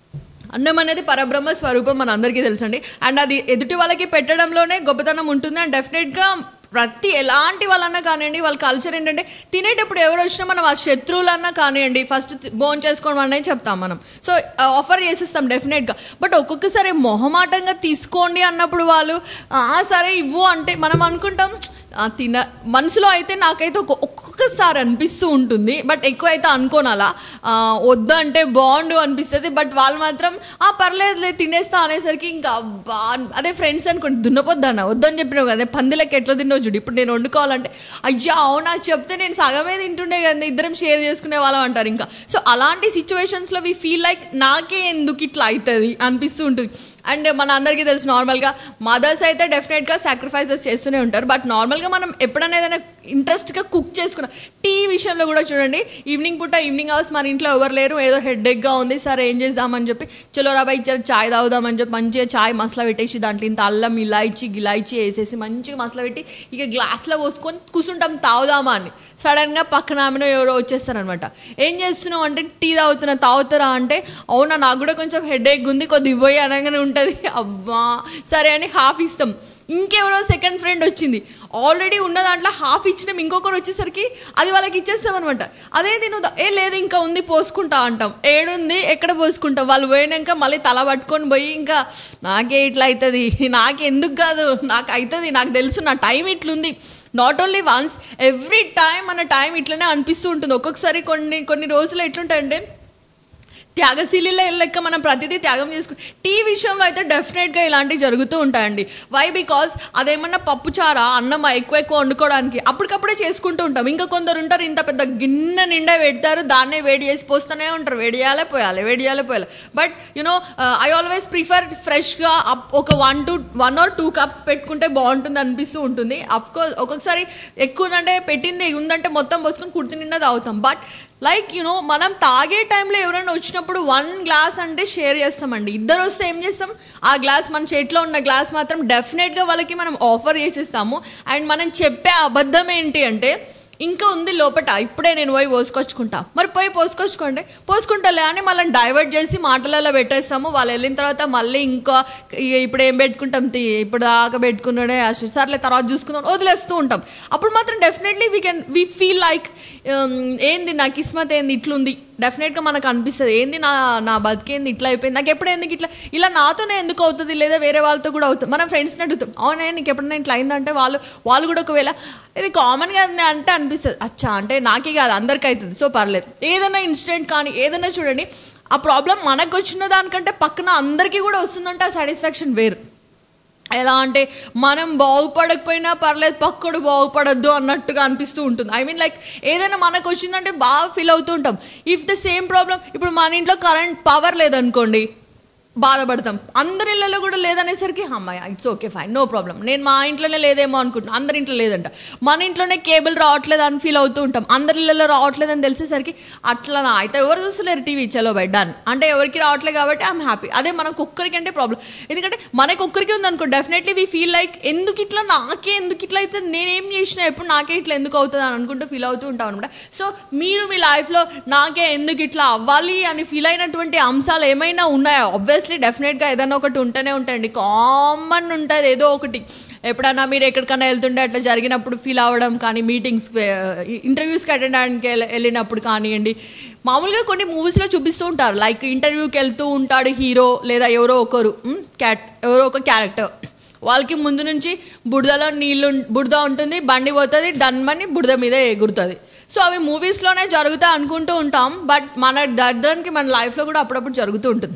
అన్నం అనేది పరబ్రహ్మ స్వరూపం మన అందరికీ తెలుసండి, అండ్ అది ఎదుటి వాళ్ళకి పెట్టడంలోనే గొప్పతనం ఉంటుంది. అండ్ డెఫినెట్గా ప్రతి ఎలాంటి వాళ్ళన్నా కానివ్వండి, వాళ్ళ కల్చర్ ఏంటంటే తినేటప్పుడు ఎవరు వచ్చినా మనం ఆ శత్రువులన్నా కానివ్వండి ఫస్ట్ భోజనం చేసుకోవడం అనేది చెప్తాం మనం, సో ఆఫర్ చేసేస్తాం డెఫినెట్గా. బట్ ఒక్కొక్కసారి మొహమాటంగా తీసుకోండి అన్నప్పుడు వాళ్ళు సరే ఇవ్వు అంటే మనం అనుకుంటాం తిన మనసులో అయితే నాకైతే ఒక ఒక్కొక్కసారి అనిపిస్తూ ఉంటుంది, బట్ ఎక్కువ అయితే అనుకోను అలా వద్దు అంటే బాగుండు అనిపిస్తుంది. బట్ వాళ్ళు మాత్రం ఆ పర్లేదు తినేస్తా అనేసరికి ఇంకా బా అదే ఫ్రెండ్స్ అనుకోండి దున్నపోద్దన్న వద్దని చెప్పినావు కదా పందిలకి ఎట్లా తిన్నావు చూడు, ఇప్పుడు నేను వండుకోవాలంటే అయ్యా అవునా చెప్తే నేను సగమే తింటుండే కదా ఇద్దరం షేర్ చేసుకునే వాళ్ళం అంటారు ఇంకా. సో అలాంటి సిచ్యువేషన్స్లో వి ఫీల్ లైక్ నాకే ఎందుకు ఇట్లా అవుతుంది అనిపిస్తూ ఉంటుంది. అండ్ మన అందరికీ తెలుసు నార్మల్గా మదర్స్ అయితే డెఫినెట్గా సాక్రిఫైసెస్ చేస్తూనే ఉంటారు, బట్ నార్మల్గా మనం ఎప్పుడైనా ఏదైనా ఇంట్రెస్ట్గా కుక్ చేసుకున్నాం. టీ విషయంలో కూడా చూడండి, ఈవినింగ్ పూట ఈవినింగ్ అవర్స్ మన ఇంట్లో ఎవరు లేరు, ఏదో హెడ్ఏక్గా ఉంది, సరే ఏం చేద్దామని చెప్పి చలో రాబా ఇచ్చారు చాయ్ తాగుదామని చెప్పి మంచిగా చాయ్ మసాలా పెట్టేసి దాంట్లో ఇంత అల్లం ఇలాయిచి గిలాయిచి వేసేసి మంచిగా మసాలా పెట్టి ఇక గ్లాస్లో పోసుకొని కూర్చుంటాం తాగుదామా అని. సడన్గా పక్కన ఆమెను ఎవరో వచ్చేస్తారనమాట, ఏం చేస్తున్నావు అంటే టీ తాగుతున్నా, తాగుతారా అంటే అవునా నాకు కూడా కొంచెం హెడ్ఏక్ ఉంది కొద్ది ఇవ్వయి అనగానే ఉంటుంది. అబ్బా సరే అని హాఫ్ ఇస్తాం. ఇంకెవరో సెకండ్ ఫ్రెండ్ వచ్చింది, ఆల్రెడీ ఉన్న దాంట్లో హాఫ్ ఇచ్చినాం, ఇంకొకరు వచ్చేసరికి అది వాళ్ళకి ఇచ్చేస్తాం అనమాట. అదే తిను ఏ లేదు ఇంకా ఉంది పోసుకుంటా అంటాం, ఏడుంది ఎక్కడ పోసుకుంటాం, వాళ్ళు పోయినాక మళ్ళీ తల పట్టుకొని పోయి ఇంకా నాకే ఇట్లా అవుతుంది, నాకెందుకు కాదు నాకు అవుతుంది, నాకు తెలుసు నా టైం ఇట్లుంది. Not only once, every time మన టైం ఇట్లనే అనిపిస్తూ ఉంటుంది. ఒక్కొక్కసారి కొన్ని కొన్ని రోజులు ఎట్లుంటాయంటే త్యాగశీలిలో లెక్క మనం ప్రతిదీ త్యాగం చేసుకుంటాం. టీ విషయంలో అయితే డెఫినెట్గా ఇలాంటివి జరుగుతూ ఉంటాయండి. వై బికాజ్ అదేమన్నా పప్పుచారా అన్నం ఎక్కువ ఎక్కువ వండుకోవడానికి అప్పటికప్పుడే చేసుకుంటూ ఉంటాం. ఇంకా కొందరు ఉంటారు ఇంత పెద్ద గిన్నె నిండా పెడతారు, దాన్నే వేడి చేసి పోస్తూనే ఉంటారు, వేడి చేయాలే పోయాలి వేడి చేయాలే పోయాలి. But you know I always prefer ఫ్రెష్గా ఒక one two one or two cups పెట్టుకుంటే బాగుంటుంది అనిపిస్తూ ఉంటుంది. అఫ్కోర్స్ ఒక్కొక్కసారి ఎక్కువ ఉందంటే పెట్టింది ఉందంటే మొత్తం పోసుకొని కుర్తి నిండా తాగుతాం. బట్ లైక్ యూనో మనం తాగే టైంలో ఎవరైనా వచ్చినప్పుడు వన్ గ్లాస్ అంటే షేర్ చేస్తామండి. ఇద్దరు వస్తే ఏం చేస్తాం, ఆ గ్లాస్ మన చేతిలో ఉన్న గ్లాస్ మాత్రం డెఫినెట్గా వాళ్ళకి మనం ఆఫర్ చేసేస్తాము. అండ్ మనం చెప్పే అబద్ధం ఏంటి అంటే ఇంకా ఉంది లోపట, ఇప్పుడే నేను పోయి పోసుకొచ్చుకుంటా, మరి పోయి పోసుకొచ్చుకోండి పోసుకుంటాలే అని మళ్ళీ డైవర్ట్ చేసి మాటలలో పెట్టేస్తాము. వాళ్ళు వెళ్ళిన తర్వాత మళ్ళీ ఇంకా ఇప్పుడు ఏం పెట్టుకుంటాం తీ ఇప్పుడు దాకా పెట్టుకున్నాడే సర్లే తర్వాత చూసుకుందాం వదిలేస్తూ ఉంటాం. అప్పుడు మాత్రం definitely we can we feel like ఏంది నా కిస్మత్ ఏంది ఇట్లుంది, డెఫినెట్గా మనకు అనిపిస్తుంది ఏంది నా నా బతికేంది ఇట్లా అయిపోయింది, నాకు ఎప్పుడు ఎందుకు ఇట్లా ఇలా నాతోనే ఎందుకు అవుతుంది, లేదా వేరే వాళ్ళతో కూడా అవుతుంది. మనం ఫ్రెండ్స్ని అడుగుతాం అవునే నీకు ఎప్పుడైనా ఇట్లా అయిందంటే వాళ్ళు వాళ్ళు కూడా ఒకవేళ ఇది కామన్గా అంటే అనిపిస్తుంది అచ్చా అంటే నాకే కాదు అందరికీ అవుతుంది సో పర్లేదు. ఏదైనా ఇన్సిడెంట్ కానీ ఏదైనా చూడండి ఆ ప్రాబ్లం మనకు వచ్చిన దానికంటే పక్కన అందరికీ కూడా వస్తుందంటే ఆ సాటిస్ఫాక్షన్ వేరు. ఎలా అంటే మనం బాగుపడకపోయినా పర్లేదు పక్కడు బాగుపడద్దు అన్నట్టుగా అనిపిస్తూ ఉంటుంది. ఐ మీన్ లైక్ ఏదైనా మనకు వచ్చిందంటే బాగా ఫీల్ అవుతూ ఉంటాం. ఇఫ్ ద సేమ్ ప్రాబ్లం, ఇప్పుడు మన ఇంట్లో కరెంట్ పవర్ లేదనుకోండి, బాధపడతాం. అందరి ఇళ్ళలో కూడా లేదనేసరికి అమ్మాయి it's okay fine no problem, నేను మా ఇంట్లోనే లేదేమో అనుకుంటున్నాను, అందరి ఇంట్లో లేదంట. మన ఇంట్లోనే కేబుల్ రావట్లేదు అని ఫీల్ అవుతూ ఉంటాం, అందరి ఇళ్ళలో రావట్లేదు అని తెలిసేసరికి అట్లా అయితే ఎవరు చూస్తలేరు టీవీ, చలో బెడ్డాన్ అంటే ఎవరికి రావట్లేదు కాబట్టి ఐఎమ్ హ్యాపీ. అదే మనకు ఒక్కరికి అంటే ప్రాబ్లం, ఎందుకంటే మనకు ఒక్కరికి ఉందనుకో డెఫినెట్లీ వీ ఫీల్ లైక్ ఎందుకు ఇట్లా నాకే ఎందుకు ఇట్లా అయితే, నేనేం చేసినా ఎప్పుడు నాకే ఇట్లా ఎందుకు అవుతుంది అని అనుకుంటూ ఫీల్ అవుతూ ఉంటాం అనమాట. సో మీరు మీ లైఫ్లో నాకే ఎందుకు ఇట్లా అవ్వాలి అని ఫీల్ అయినటువంటి అంశాలు ఏమైనా ఉన్నాయా? ఆబ్వియస్లీ డెఫినెట్గా ఏదైనా ఒకటి ఉంటూనే ఉంటాయండి, కామన్ ఉంటుంది ఏదో ఒకటి. ఎప్పుడన్నా మీరు ఎక్కడికైనా వెళ్తుంటే అట్లా జరిగినప్పుడు ఫీల్ అవ్వడం కానీ, మీటింగ్స్ ఇంటర్వ్యూస్కి అటెండ్ అవ్వడానికి వెళ్ళినప్పుడు కానివ్వండి. మామూలుగా కొన్ని మూవీస్లో చూపిస్తూ ఉంటారు, లైక్ ఇంటర్వ్యూకి వెళ్తూ ఉంటాడు హీరో లేదా ఎవరో ఒకరు క్యాట్ ఎవరో ఒక క్యారెక్టర్, వాళ్ళకి ముందు నుంచి బురదలో నీళ్ళు బురద ఉంటుంది, బండి పోతుంది, డన్మని బురద మీద ఎగురుతుంది. సో అవి మూవీస్లోనే జరుగుతాయి అనుకుంటూ ఉంటాం, బట్ మన దర్దానికి మన లైఫ్లో కూడా అప్పుడప్పుడు జరుగుతూ ఉంటుంది.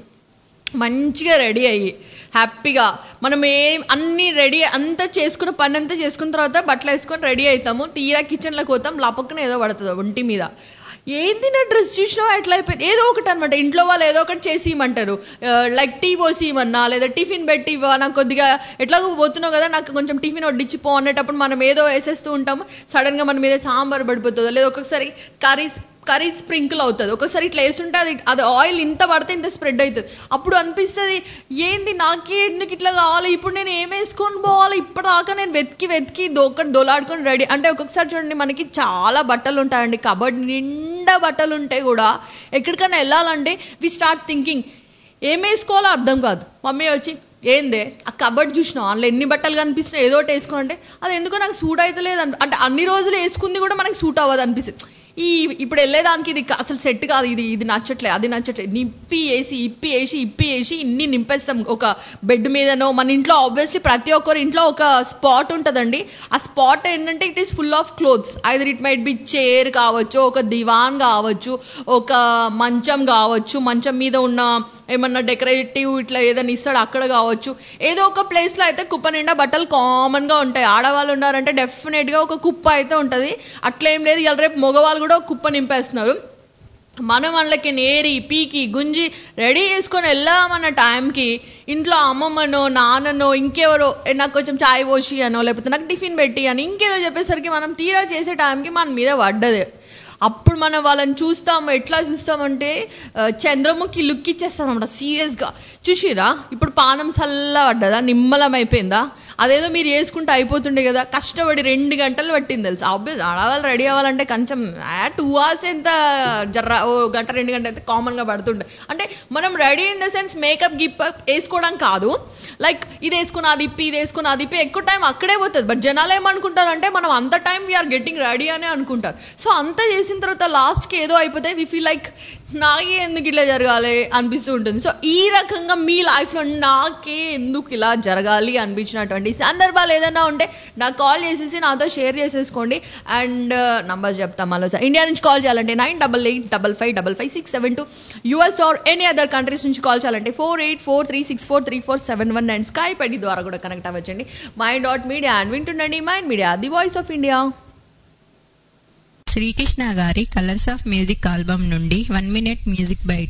మంచిగా రెడీ అయ్యి హ్యాపీగా మనం ఏం అన్నీ రెడీ అంతా చేసుకున్న పని అంతా చేసుకున్న తర్వాత బట్టలు వేసుకొని రెడీ అవుతాము, తీరా కిచెన్లోకి పోతాం, లపక్కన ఏదో పడుతుంది ఒంటి మీద. ఏంది నా డ్రెస్ చూసినా ఎట్లా అయిపోయింది, ఏదో ఒకటి అనమాట. ఇంట్లో వాళ్ళు ఏదో ఒకటి చేసి ఇవ్వమంటారు, లైక్ టీ పోసి ఇవ్వన్నా లేదా టిఫిన్ పెట్టి ఇవ్వ, నాకు కొద్దిగా ఎట్లాగో పోతున్నావు కదా నాకు కొంచెం టిఫిన్ వడ్డించిపో అనేటప్పుడు మనం ఏదో వేసేస్తూ ఉంటాము, సడన్గా మన మీద సాంబార్ పడిపోతుందో, లేదా ఒక్కొక్కసారి కర్రీస్ కర్రీ స్ప్రింకిల్ అవుతుంది, ఒకసారి ఇట్లా వేస్తుంటే అది అది ఆయిల్ ఇంత పడితే ఇంత స్ప్రెడ్ అవుతుంది. అప్పుడు అనిపిస్తుంది ఏంది నాకే ఎందుకు ఇట్లా కావాలి, ఇప్పుడు నేను ఏం వేసుకొని పోవాలి, ఇప్పటిదాకా నేను వెతికి వెతికి దొక్కటి దొలాడుకొని రెడీ. అంటే ఒక్కొక్కసారి చూడండి మనకి చాలా బట్టలు ఉంటాయండి, కబర్డ్ నిండా బట్టలు ఉంటాయి కూడా, ఎక్కడికైనా వెళ్ళాలంటే వి స్టార్ట్ థింకింగ్ ఏం వేసుకోవాలో అర్థం కాదు. మమ్మీ వచ్చి ఏందే ఆ కబర్డ్ చూసినావు అందులో ఎన్ని బట్టలు కనిపిస్తున్నాయి ఏదో ఒకటి వేసుకోంటే అది ఎందుకో నాకు సూట్ అవుతలేదు అంటే అన్ని రోజులు వేసుకుంది కూడా మనకి సూట్ అవ్వదు అనిపిస్తుంది. ఈ ఇప్పుడు వెళ్ళేదానికి ఇది అసలు సెట్ కాదు, ఇది ఇది నచ్చట్లేదు అది నచ్చట్లేదు, నింపి వేసి ఇప్పి వేసి ఇప్పి వేసి ఇన్ని నింపేస్తాం ఒక బెడ్ మీదనో. మన ఇంట్లో ఆబ్వియస్లీ ప్రతి ఒక్కరి ఇంట్లో ఒక స్పాట్ ఉంటుందండి, ఆ స్పాట్ ఏంటంటే it is full of clothes. Either it might be chair కావచ్చు, ఒక దివాన్ కావచ్చు, ఒక మంచం కావచ్చు, మంచం మీద ఉన్న ఏమన్నా డెకరేటివ్ ఇట్లా ఏదైనా ఇస్తాడు అక్కడ కావచ్చు, ఏదో ఒక ప్లేస్లో అయితే కుప్ప నిండా బట్టలు కామన్గా ఉంటాయి. ఆడవాళ్ళు ఉన్నారంటే డెఫినెట్గా ఒక కుప్ప అయితే ఉంటుంది, అట్లేం లేదు. ఇలా రేపు మగవాళ్ళు కూడా కుప్ప నింపేస్తున్నారు. మనం వాళ్ళకి నేరి పీకి గుంజి రెడీ చేసుకొని వెళ్ళామన్న టైంకి ఇంట్లో అమ్మమ్మనో నాన్ననో ఇంకెవరో నాకు కొంచెం చాయ్ పోసి అనో లేకపోతే నాకు టిఫిన్ పెట్టి అని ఇంకేదో చెప్పేసరికి మనం తీరా చేసే టైంకి మన మీద పడ్డదే. అప్పుడు మనం వాళ్ళని చూస్తాము, ఎట్లా చూస్తామంటే చంద్రముఖి లుక్ ఇచ్చేస్తాం అన్నమాట సీరియస్గా. చూసిరా ఇప్పుడు పానం సల్లా పడ్డదా, నిమ్మలం అయిపోయిందా, అదేదో మీరు వేసుకుంటే అయిపోతుండే కదా, కష్టపడి రెండు గంటలు పట్టింది తెలుసు. ఆబ్వియస్ ఆడవాళ్ళు రెడీ అవ్వాలంటే కొంచెం టూ అవర్స్ ఎంత జర్ర ఓ గంట రెండు గంట అయితే కామన్గా పడుతుండే. అంటే మనం ready in the sense makeup గిప్పప్ వేసుకోవడం కాదు, లైక్ ఇది వేసుకుని అది ఇప్పి ఇది వేసుకుని అది ఇప్పి ఎక్కువ టైం అక్కడే పోతుంది. బట్ జనాలు ఏమనుకుంటారు అంటే మనం అంత టైం వీఆర్ గెట్టింగ్ రెడీ అని అనుకుంటారు. సో అంతా చేసిన తర్వాత లాస్ట్కి ఏదో అయిపోతే వి ఫీల్ లైక్ నాకే ఎందుకు ఇట్లా జరగాలి అనిపిస్తూ ఉంటుంది. సో ఈ రకంగా మీ లైఫ్లో నాకే ఎందుకు ఇలా జరగాలి అనిపించినటువంటి సందర్భాలు ఏదైనా ఉంటే నాకు కాల్ చేసేసి నాతో షేర్ చేసేసుకోండి. అండ్ నంబర్స్ చెప్తాం మళ్ళీ సార్. ఇండియా నుంచి కాల్ చేయాలంటే nine double eight double five double five six seven two, US or any other countries నుంచి కాల్ చేయాలంటే four eight four three six four three four seven one and Skype ID ద్వారా కూడా కనెక్ట్ అవ్వచ్చండి. మైండ్ డాట్ మీడియా అండ్ వింటుండండి mind media the voice of India. Srikrishna గారి కలర్స్ ఆఫ్ మ్యూజిక్ ఆల్బమ్ నుండి వన్ మినిట్ మ్యూజిక్ బైట్.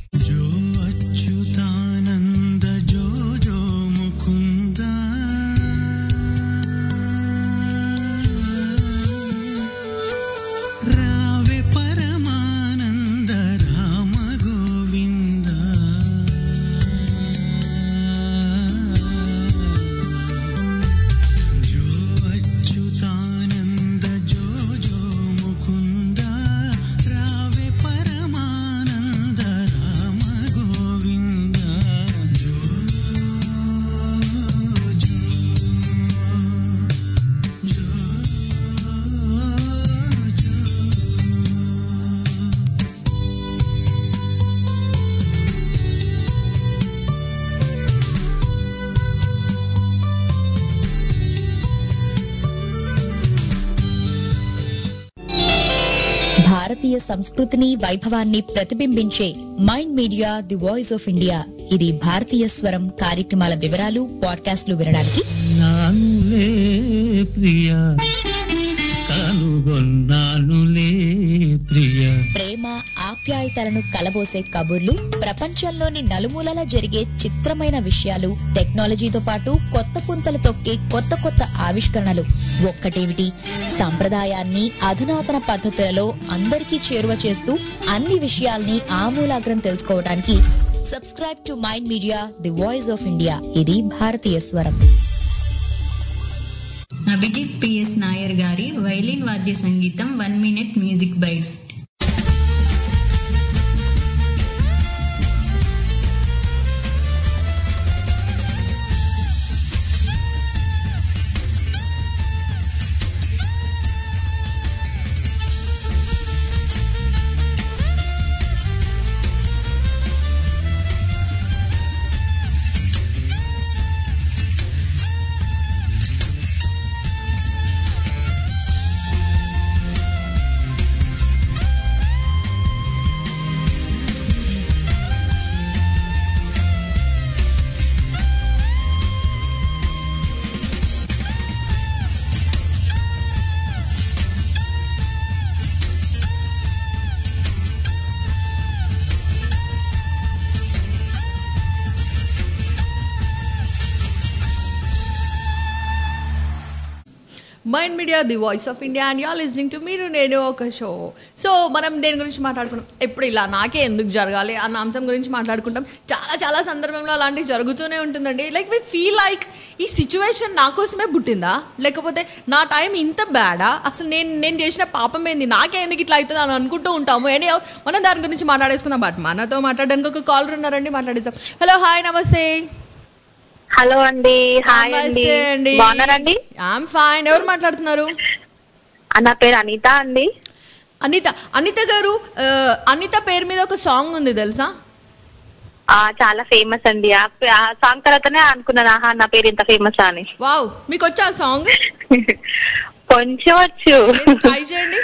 భారతీయ సంస్కృతిని వైభవాన్ని ప్రతిబింబించే mind media the voice of India. ఇది భారతీయ స్వరం కార్యక్రమాల వివరాలు పాడ్కాస్ట్లు వినడానికి కనుగొన్నానులే ప్రియా కనుగొన్నానులే ప్రియా. ప్రేమ ఆప్యాయతలను కలబోసే కబుర్లు, ప్రపంచంలోని నలుమూలల జరిగే చిత్రమైన విషయాలు, టెక్నాలజీతో పాటు కొత్త పుంతలు తొక్కే కొత్త కొత్త ఆవిష్కరణలు. ఒక్కటేమిటి, సంప్రదాయాన్ని అధునాతన పద్ధతులలో అందరికీ చేరువ చేస్తూ అన్ని విషయాల్ని ఆమూలాగ్రం తెలుసుకోవడానికి subscribe to mind media, the voice of India. ఇది భారతీయ స్వరం. అభిజిత్ పిఎస్ నాయర్ గారి వైలిన్ వాద్య సంగీతం one minute music bite. Mind media, the voice of India, and you are listening to మీరు నేను ఒక షో. సో మనం దేని గురించి మాట్లాడుకున్నాం, ఎప్పుడు ఇలా నాకే ఎందుకు జరగాలి అన్న అంశం గురించి మాట్లాడుకుంటాం. చాలా చాలా సందర్భంలో అలాంటివి జరుగుతూనే ఉంటుందండి. లైక్ వి ఫీల్ లైక్ ఈ సిచ్యువేషన్ నా కోసమే పుట్టిందా, లేకపోతే నా టైం ఇంత బ్యాడా, అసలు నేను నేను చేసిన పాపం ఏంది, నాకే ఎందుకు ఇట్లా అవుతుంది అని అనుకుంటూ ఉంటాము. ఎనీ మనం దాని గురించి మాట్లాడేసుకున్నాం. బట్ మనతో మాట్లాడడానికి ఒక కాలర్ ఉన్నారండి, మాట్లాడేస్తాం. హలో, హాయ్, నమస్తే. హలో అండి. హాయ్ అండి, బాగున్నారండి? I'm fine. ఎవరు మాట్లాడుతున్నారు? నా పేరు అనిత అండి. అనిత అనిత గారు, అనిత పేరు మీద ఒక సాంగ్ ఉంది తెలుసా? చాలా ఫేమస్ అండి. ఆ సాంగ్ తర్వాతనే అనుకున్నాను, ఆహా నా పేరు ఇంత ఫేమస్ అని. వావ్, మీకు వచ్చా ఆ సాంగ్? కొంచెం వచ్చు. ట్రై చేయండి.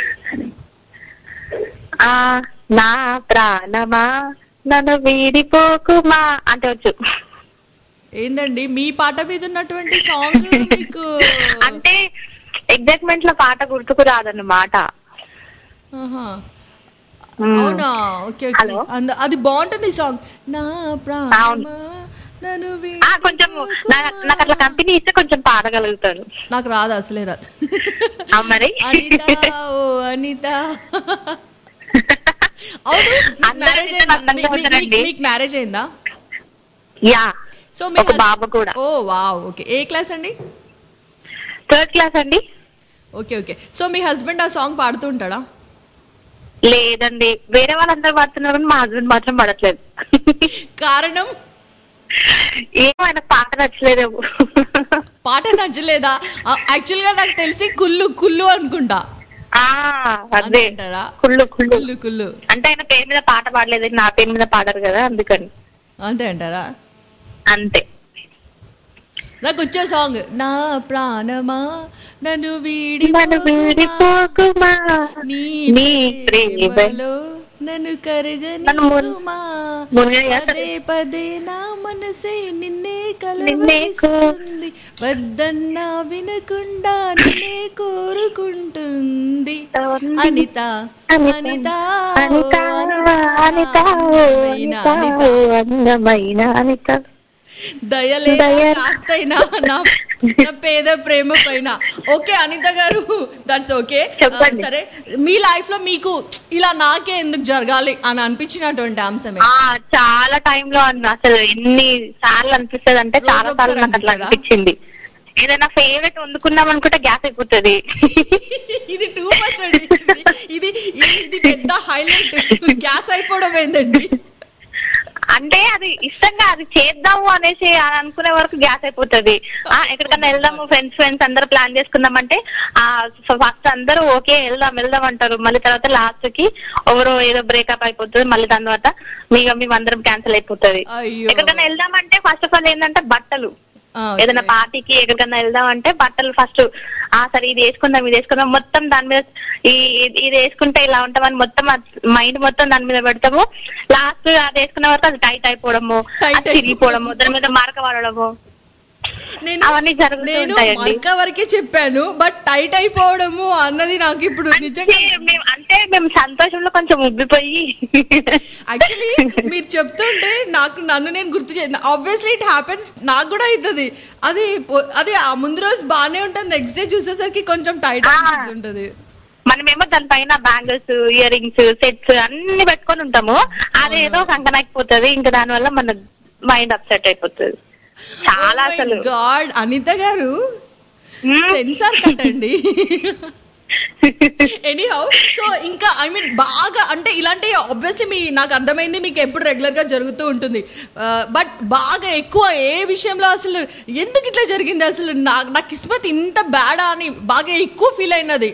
ఆ నా ప్రాణమా నన్ను వీడిపోకుమా అంటే వచ్చు. ఏందండి మీ పాట మీద ఉన్నటువంటి సాంగ్ మీకు? అంటే ఎగ్జైట్మెంట్ లో పాట గుర్తుకు రాదన్నమాట. అవునా? Okay okay. అది బాగుంటుంది సాంగ్. నా ప్రాణమా నన్ను కొంచెం నాకు అట్లా కంపెనీ ఇస్తే కొంచెం పాడగలుగుతాను. నాకు రాదు, అసలే రాదు. మరి అనిత, ఓ అనిత. మీకు మ్యారేజ్ అయిందా? యా. సో మీ బాబు కూడా. Oh wow, okay. ఏ క్లాస్ అండి? థర్డ్ క్లాస్ అండి. Okay okay. సో మీ హస్బెండ్ ఆ సాంగ్ పాడుతూ ఉంటాడా? లేదండి, వేరే వాళ్ళందరూ పాడుతున్నారు కానీ మా హస్బెండ్ మాత్రం పాడట్లేదు. కారణం ఏమో, ఆయన పాట నచ్చలేదేమో. పాట నచ్చలేదా? యాక్చువల్ గా నాకు తెలిసి కుళ్ళు కుళ్ళు అనుకుంటా. అదే కుళ్ళు కుళ్ళు కుళ్ళు కుళ్ళు అంటే ఆయన పేరు మీద పాట పాడలేదు, నా పేరు మీద పాడారు కదా, అందుకని. అంతే అంటారా? అంతే. నాకు వచ్చే సాంగ్, నా ప్రాణమా నన్ను వీడి వీడిపోకుమా నీ ప్రేమలో నన్ను కరగనివ్వుమా పదే పదే నా మనసే నిన్నే కలవరిస్తుంది, వద్దన్నా వినకుండా నిన్నే కోరుకుంటుంది. అనిత అనిత అనిత అందమైన అనిత, దయలేదా కాస్తైనా నా పేద ప్రేమ పైన. ఓకే అనిత గారు, దట్స్ ఓకే. సరే, మీ లైఫ్ లో మీకు ఇలా నాకే ఎందుకు జరగాలి అని అనిపించినటువంటి అంశమే? చాలా టైంలో అసలు ఎన్ని సార్లు అనిపిస్తుంది అంటే చాలా సార్లు నాకు అట్లా అనిపించింది. ఏదైనా ఫేవరెట్ వండుకున్నాం అనుకుంటే గ్యాస్ అయిపోతుంది. ఇది టూ మచ్ అండి. ఇది ఇది పెద్ద హైలైట్. గ్యాస్ అయిపోవడం ఏంటండి అంటే అది ఇష్టంగా అది చేద్దాము అనేసి అనుకునే వరకు గ్యాస్ అయిపోతుంది. ఎక్కడికన్నా వెళ్దాము ఫ్రెండ్స్ ఫ్రెండ్స్ అందరు ప్లాన్ చేసుకుందామంటే ఆ ఫస్ట్ అందరూ ఓకే వెళ్దాం వెళ్దాం అంటారు, మళ్ళీ తర్వాత లాస్ట్ కి ఎవరో ఏదో బ్రేకప్ అయిపోతుంది, మళ్ళీ దాని తర్వాత మీ మేము అందరం క్యాన్సిల్ అయిపోతుంది. ఎక్కడికన్నా వెళ్దామంటే ఫస్ట్ ఆఫ్ ఆల్ ఏంటంటే బట్టలు, ఏదైనా పార్టీకి ఎక్కడికన్నా వెళ్దాం అంటే బట్టలు ఫస్ట్ ఆ సరే ఇది వేసుకుందాం ఇది వేసుకుందాం మొత్తం దాని మీద ఈ ఇది వేసుకుంటే ఇలా ఉంటామని మొత్తం మైండ్ మొత్తం దాని మీద పెడతాము. లాస్ట్ అది వేసుకున్న వరకు అది టైట్ అయిపోవడము, తిరిగిపోవడము, దాని మీద మరక పడడము, నేను అవన్నీ జరుగుతూ నేను ఉంటాయండి. మరక వరకే చెప్పాను, బట్ టైట్ అయిపోవడము అన్నది నాకు ఇప్పుడు నిజంగా అంటే మేము- అంటే మేము సంతోషంలో కొంచెం ఉబ్బిపోయి యాక్చువల్లీ మీరు చెప్తుంటే నాకు నన్ను నేను గుర్తు చేసిన ఆబ్వియస్లీ ఇట్ హ్యాపెన్స్, నాకు కూడా అవుతుంది. అది పో- అది ఆ ముందు రోజు బాగానే ఉంటుంది, నెక్స్ట్ డే చూసేసరికి కొంచెం టైట్ అనిపిస్తుంటది. మనమేమో దానిపైన బ్యాంగిల్స్, ఇయర్ రింగ్స్, సెట్స్ అన్ని పెట్టుకొని ఉంటాము. అదేదో సంకనాకపోతుంది, ఇంకా దాని వల్ల మన మైండ్ అప్సెట్ అయిపోతుంది చాలా. అసలు గాడ్ అనిత గారు సెన్సార్ కట్టండి. ఎనీహౌ సో ఇంకా ఐ మీన్ బాగా అంటే ఇలాంటి ఆబ్వియస్లీ మీ నాకు అర్థమైంది మీకు ఎప్పుడు రెగ్యులర్ గా జరుగుతూ ఉంటుంది, బట్ బాగా ఎక్కువ ఏ విషయంలో అసలు ఎందుకు ఇట్లా జరిగింది, అసలు నా నా కిస్మత్ ఇంత బ్యాడా అని బాగా ఎక్కువ ఫీల్ అయినది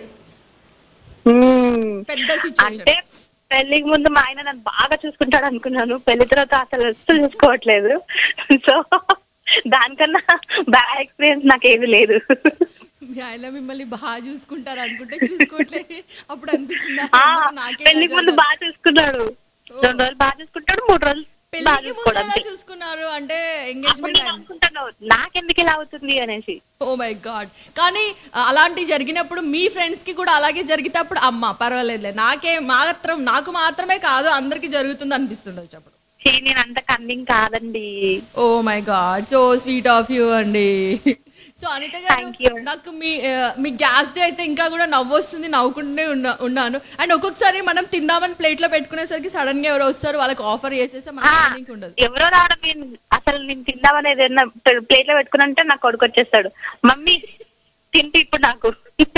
పెద్ద సిచ్యువేషన్? అంటే పెళ్లికి ముందు మా ఆయన నన్ను బాగా చూసుకుంటాడు అనుకున్నాను, పెళ్లి తర్వాత అసలు అసలు చూసుకోవట్లేదు. సో దానికన్నా బ్యాడ్ ఎక్స్పీరియన్స్ నాకేమీ లేదు. మీ ఆయన మిమ్మల్ని బాగా చూసుకుంటారు అనుకుంటే చూసుకోవట్లేదు అప్పుడు అనిపించింది. పెళ్లికి ముందు బాగా చూసుకున్నాడు, రెండు రోజులు బాగా చూసుకుంటాడు, మూడు రోజులు పెళ్లికి ముందు ఎలా చూసుకున్నారు అంటే ఎంగేజ్మెంట్ అనుకుంటాను నాకెందుకు ఇలా అవుతుంది అనేసి. Oh my god. కానీ అలాంటి జరిగినప్పుడు మీ ఫ్రెండ్స్ కి కూడా అలాగే జరిగితే అప్పుడు అమ్మ పర్వాలేదులే, నాకే మాత్రం నాకు మాత్రమే కాదు అందరికి జరుగుతుంది అనిపిస్తుండొచ్చు అప్పుడు. నేను అంత కన్నింగ్ కాదండి. Oh my god, so sweet of you అండి. సో అనిత గారు నాకు మీ మీ గ్యాస్ ది అయితే ఇంకా కూడా నవ్వు వస్తుంది, నవ్వుకుంటూనే ఉన్నా ఉన్నాను అండ్ ఒక్కొక్కసారి మనం తిందామని ప్లేట్ లో పెట్టుకునేసరికి సడన్ గా ఎవరో వస్తారు, వాళ్ళకి ఆఫర్ చేసేస్తే మనకి ఉండదు. ఎవరో రావడం అసలు నేను తిందామనేది ఏదైనా ప్లేట్ లో పెట్టుకున్నంటే నాకు కొడుకు వచ్చేస్తాడు, మమ్మీ తింటే ఇప్పుడు నాకు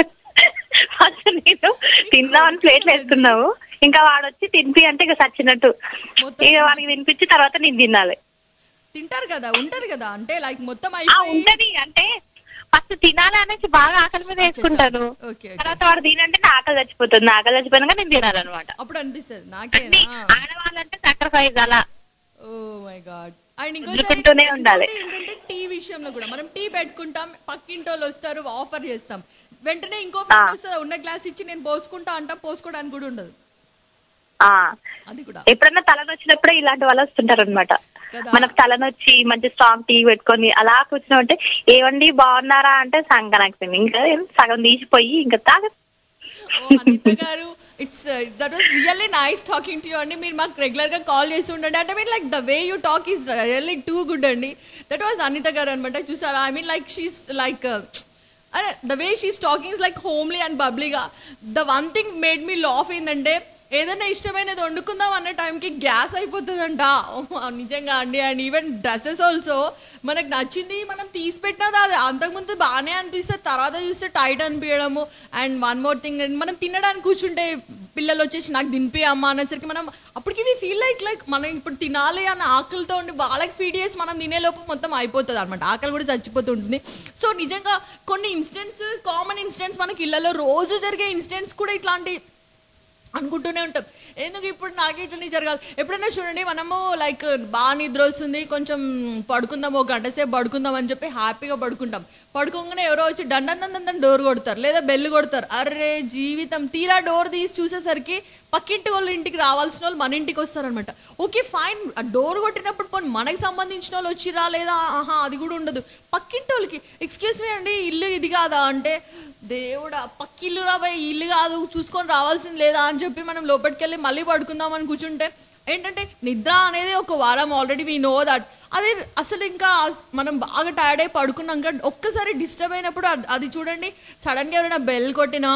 అసలు నేను తిందామని ప్లేట్ లో వేసుకున్నావు, ఇంకా వాడు వచ్చి తినిపి అంటే ఇక సచ్చినట్టు ఇక వాడికి తినిపించి తర్వాత నేను తినాలి. తింటారు కదా, ఉంటది కదా, అంటే లైక్ మొత్తం ఉంటది అంటే ఫస్ట్ తినాలి అనేసి బాగా ఆకలి మీద వేసుకుంటాను, తర్వాత వాడు తినంటే నా ఆకలి చచ్చిపోతుంది, నా ఆకలి చచ్చిపోయినాక నేను తినాలన్నమాట. అప్పుడు అనిపిస్తుంది నాకే ఆడవాళ్ళంటే సాక్రిఫైస్ అలా. ఓ మై గాడ్. అండ్ ఇంకోటి ఉండాలి ఏంటంటే టీ విషయంలో కూడా మనం టీ పెట్టుకుంటాం, పక్కింటి వాళ్ళు వస్తారు ఆఫర్ చేస్తాం, వెంటనే ఇంకో ఫ్రెండ్ వస్తుంది ఉన్న గ్లాస్ ఇచ్చి నేను పోసుకుంటా అంటాం, పోసుకోవడానికి కూడా ఉండదు. అది కూడా ఎప్పుడన్నా తలనొచ్చినప్పుడే ఇలాంటి వాళ్ళు వస్తుంటారు అనమాట. మనకు తలనొచ్చి మంచి స్ట్రాంగ్ టీ పెట్టుకొని అలా కూర్చున్నామంటే ఏవండి బాగున్నారా అంటే సంకనాకి ఇంకా సగం తీసిపోయి ఇంకా తాగ. అనిత గారు it's that was really nice talking to you అండి. మీరు మాకు రెగ్యులర్ గా కాల్ చేసి ఉండండి. అంటే mean like the way you talk is really too good అండి. దట్ వాస్ అనిత గారు అనమాట. చూసారా, I mean like she's like అరే the way she's talking is like homely and బబ్లీగా. The one thing made me laugh ఏంటంటే ఏదైనా ఇష్టమైనది వండుకుందాం అన్న టైంకి గ్యాస్ అయిపోతుందంట. నిజంగా అండి. అండ్ ఈవెన్ డ్రెస్సెస్ ఆల్సో మనకు నచ్చింది మనం తీసి పెట్టినది అది అంతకుముందు బాగానే అనిపిస్తుంది, తర్వాత చూస్తే టైట్ అనిపించడము. అండ్ వన్ మోర్ థింగ్, మనం తినడానికి కూర్చుంటే పిల్లలు వచ్చేసి నాకు దింపి అమ్మ అనేసరికి మనం అప్పటికి వి ఫీల్ లైక్ లైక్ మనం ఇప్పుడు తినాలి అన్న ఆకలితో ఉండి వాళ్ళకి ఫీడ్ చేసి మనం తినేలోపు మొత్తం అయిపోతుంది అనమాట, ఆకలి కూడా చచ్చిపోతూ ఉంటుంది. సో నిజంగా కొన్ని ఇన్సిడెంట్స్, కామన్ ఇన్సిడెంట్స్ మనకి ఇళ్లలో రోజు జరిగే ఇన్సిడెంట్స్ కూడా ఇట్లాంటి అనుకుంటూనే ఉంటాం. ఎందుకు ఇప్పుడు నాకే ఇట్లనే జరగాలి. ఎప్పుడైనా చూడండి, మనము లైక్ బాగా నిద్ర వస్తుంది, కొంచెం పడుకుందాం, ఒక గంట సేపు పడుకుందాం అని చెప్పి హ్యాపీగా పడుకుంటాం. పడుకోగానే ఎవరో వచ్చి డండందని డోర్ కొడతారు లేదా బెల్ కొడతారు. అర్రే జీవితం, తీరా డోర్ తీసి చూసేసరికి పక్కింటి వాళ్ళ ఇంటికి రావాల్సిన వాళ్ళు మన ఇంటికి వస్తారనమాట. ఓకే ఫైన్, ఆ డోర్ కొట్టినప్పుడు పోనీ మనకి సంబంధించిన వాళ్ళు వచ్చిరా లేదా, ఆహా అది కూడా ఉండదు. పక్కింటి వాళ్ళకి ఎక్స్క్యూజ్ మీ అండి ఇల్లు ఇది కాదా అంటే, దేవుడా పక్కిల్లు రాబోయే ఇల్లు కాదు చూసుకొని రావాల్సింది లేదా అని చెప్పి మనం లోపలికి వెళ్ళి మళ్ళీ పడుకుందాం అని కూర్చుంటే ఏంటంటే నిద్ర అనేది ఒక వారం ఆల్రెడీ వీ నో దట్. అదే అసలు ఇంకా మనం బాగా టైర్డ్ అయి పడుకున్నాక ఒక్కసారి డిస్టర్బ్ అయినప్పుడు అది చూడండి, సడన్గా ఎవరైనా బెల్ కొట్టినా,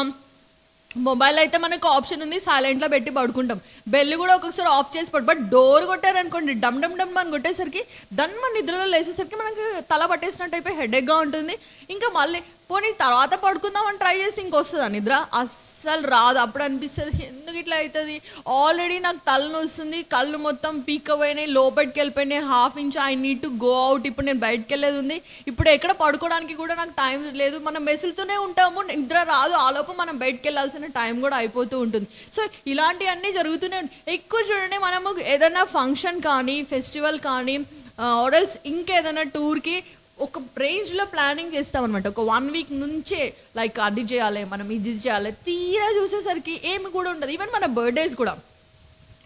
మొబైల్ అయితే మనకు ఆప్షన్ ఉంది సైలెంట్లో పెట్టి పడుకుంటాం, బెల్ కూడా ఒక్కొక్కసారి ఆఫ్ చేసి పడు. బట్ డోర్ కొట్టారనుకోండి డమ్ డమ్ డమ్ అని కొట్టేసరికి దన్ మన నిద్రలో లేసేసరికి మనకు తల పట్టేసినట్టు అయిపోయి హెడేక్గా ఉంటుంది. ఇంకా మళ్ళీ పోనీ తర్వాత పడుకుందామని ట్రై చేసి ఇంకొస్తుందా నిద్ర, అస్సలు రాదు. అప్పుడు అనిపిస్తుంది ఎందుకు ఇట్లా అవుతుంది, ఆల్రెడీ నాకు తలను వస్తుంది, కళ్ళు మొత్తం పీక్కపోయినాయి, లోపలికి వెళ్ళిపోయినాయి, half inch I need to go out, ఇప్పుడు నేను బయటకు వెళ్ళేది ఉంది, ఇప్పుడు ఎక్కడ పడుకోవడానికి కూడా నాకు టైం లేదు. మనం మెసులుతూనే ఉంటాము, నిద్ర రాదు, ఆలోపు మనం బయటకు వెళ్ళాల్సిన టైం కూడా అయిపోతూ ఉంటుంది. సో ఇలాంటివన్నీ జరుగుతూనే ఉంటాయి. ఎక్కువ చూడండి, మనము ఏదైనా ఫంక్షన్ కానీ ఫెస్టివల్ కానీ ఆర్ఎల్స్ ఇంకేదైనా టూర్కి ఒక రేంజ్లో ప్లానింగ్ చేస్తాం అనమాట. ఒక వన్ వీక్ నుంచే లైక్ అది చేయాలి మనం ఇది చేయాలి, తీరా చూసేసరికి ఏమి కూడా ఉండదు. ఈవెన్ మన బర్త్డేస్ కూడా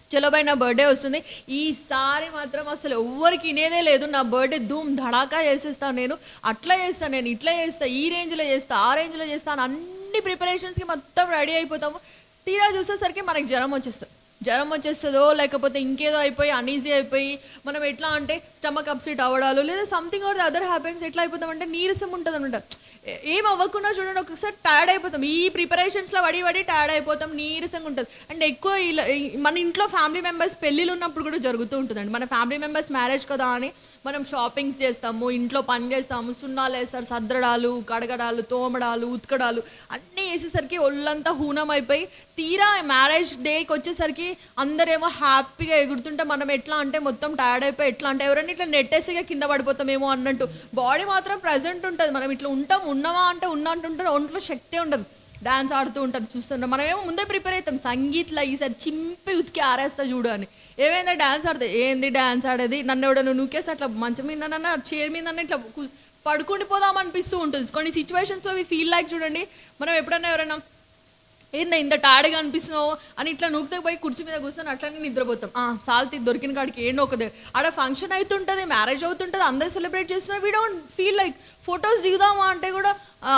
చలో బై నా బర్త్డే వస్తుంది, ఈసారి మాత్రం అసలు ఎవ్వరికి వినేదే లేదు, నా బర్త్డే ధూమ్ ధడాకా చేసేస్తాను, నేను అట్లా చేస్తాను, నేను ఇట్లా చేస్తాను, ఈ రేంజ్లో చేస్తా, ఆ రేంజ్లో చేస్తాను, అన్ని ప్రిపరేషన్స్కి మొత్తం రెడీ అయిపోతాము. తీరా చూసేసరికి మనకి జ్వరం వచ్చేస్తుంది. జ్వరం వచ్చేస్తుందో లేకపోతే ఇంకేదో అయిపోయి అనీజీ అయిపోయి మనం ఎట్లా అంటే స్టమక్ అప్సెట్ అవ్వడాలు లేదా something or the other happens. ఎట్లా అయిపోతామంటే నీరసం ఉంటుంది అనమాట. ఏం అవ్వకుండా చూడండి ఒకసారి టైర్డ్ అయిపోతాం, ఈ ప్రిపరేషన్స్లో వడి వడి టైర్డ్ అయిపోతాం, నీరసంగా ఉంటుంది. అండ్ ఎక్కువ ఇలా మన ఇంట్లో ఫ్యామిలీ మెంబర్స్ పెళ్ళిళ్ళు ఉన్నప్పుడు కూడా జరుగుతూ ఉంటుందండి. మన ఫ్యామిలీ మెంబర్స్ మ్యారేజ్ కదా అని మనం షాపింగ్స్ చేస్తాము, ఇంట్లో పని చేస్తాము, సున్నాలు వేస్తారు, సద్దడాలు, కడగడాలు, తోమడాలు, ఉతకడాలు అన్నీ వేసేసరికి ఒళ్ళంతా హూనం అయిపోయి తీరా మ్యారేజ్ డేకి వచ్చేసరికి అందరేమో హ్యాపీగా ఎగురుతుంటే మనం ఎట్లా అంటే మొత్తం టైర్డ్ అయిపోయి ఎట్లా అంటే ఎవరైనా ఇట్లా నెట్టేసిగా కింద పడిపోతామేమో అన్నట్టు. బాడీ మాత్రం ప్రజెంట్ ఉంటుంది, మనం ఇట్లా ఉంటాం, ఉన్నావా అంటే ఉన్నా అంటుంటారు, ఒంట్లో శక్తే ఉండదు, డాన్స్ ఆడుతూ ఉంటారు చూస్తుంటాం. మనమేమో ముందే ప్రిపేర్ అవుతాం, సంగీత్లో ఈసారి చింపి ఉతికి ఆరేస్తా చూడు అని. ఏమైందా డాన్స్ ఆడితే, ఏంది డాన్స్ ఆడేది, నన్ను ఎవడన్నా నూకేసి అట్లా మంచం మీద నన్న చైర్ మీద ఇట్లా పడుకుని పోదాం అనిపిస్తూ ఉంటుంది. కొన్ని సిచ్యువేషన్స్లో వి ఫీల్ లైక్ చూడండి, మనం ఎప్పుడైనా ఎవరైనా ఏందా ఇంత టాడ్గా అనిపిస్తున్నావు అని ఇట్లా నూకుతే పోయి కుర్చీ మీద కూర్చొని అట్లనే నిద్రపోతాం. సాల్తీ దొరికిన కాడికి ఏంటో ఒకదే ఆడ ఫంక్షన్ అవుతుంటుంది, మ్యారేజ్ అవుతుంటుంది, అందరు సెలబ్రేట్ చేస్తున్నారు, we don't feel like photos దిగుదామా అంటే కూడా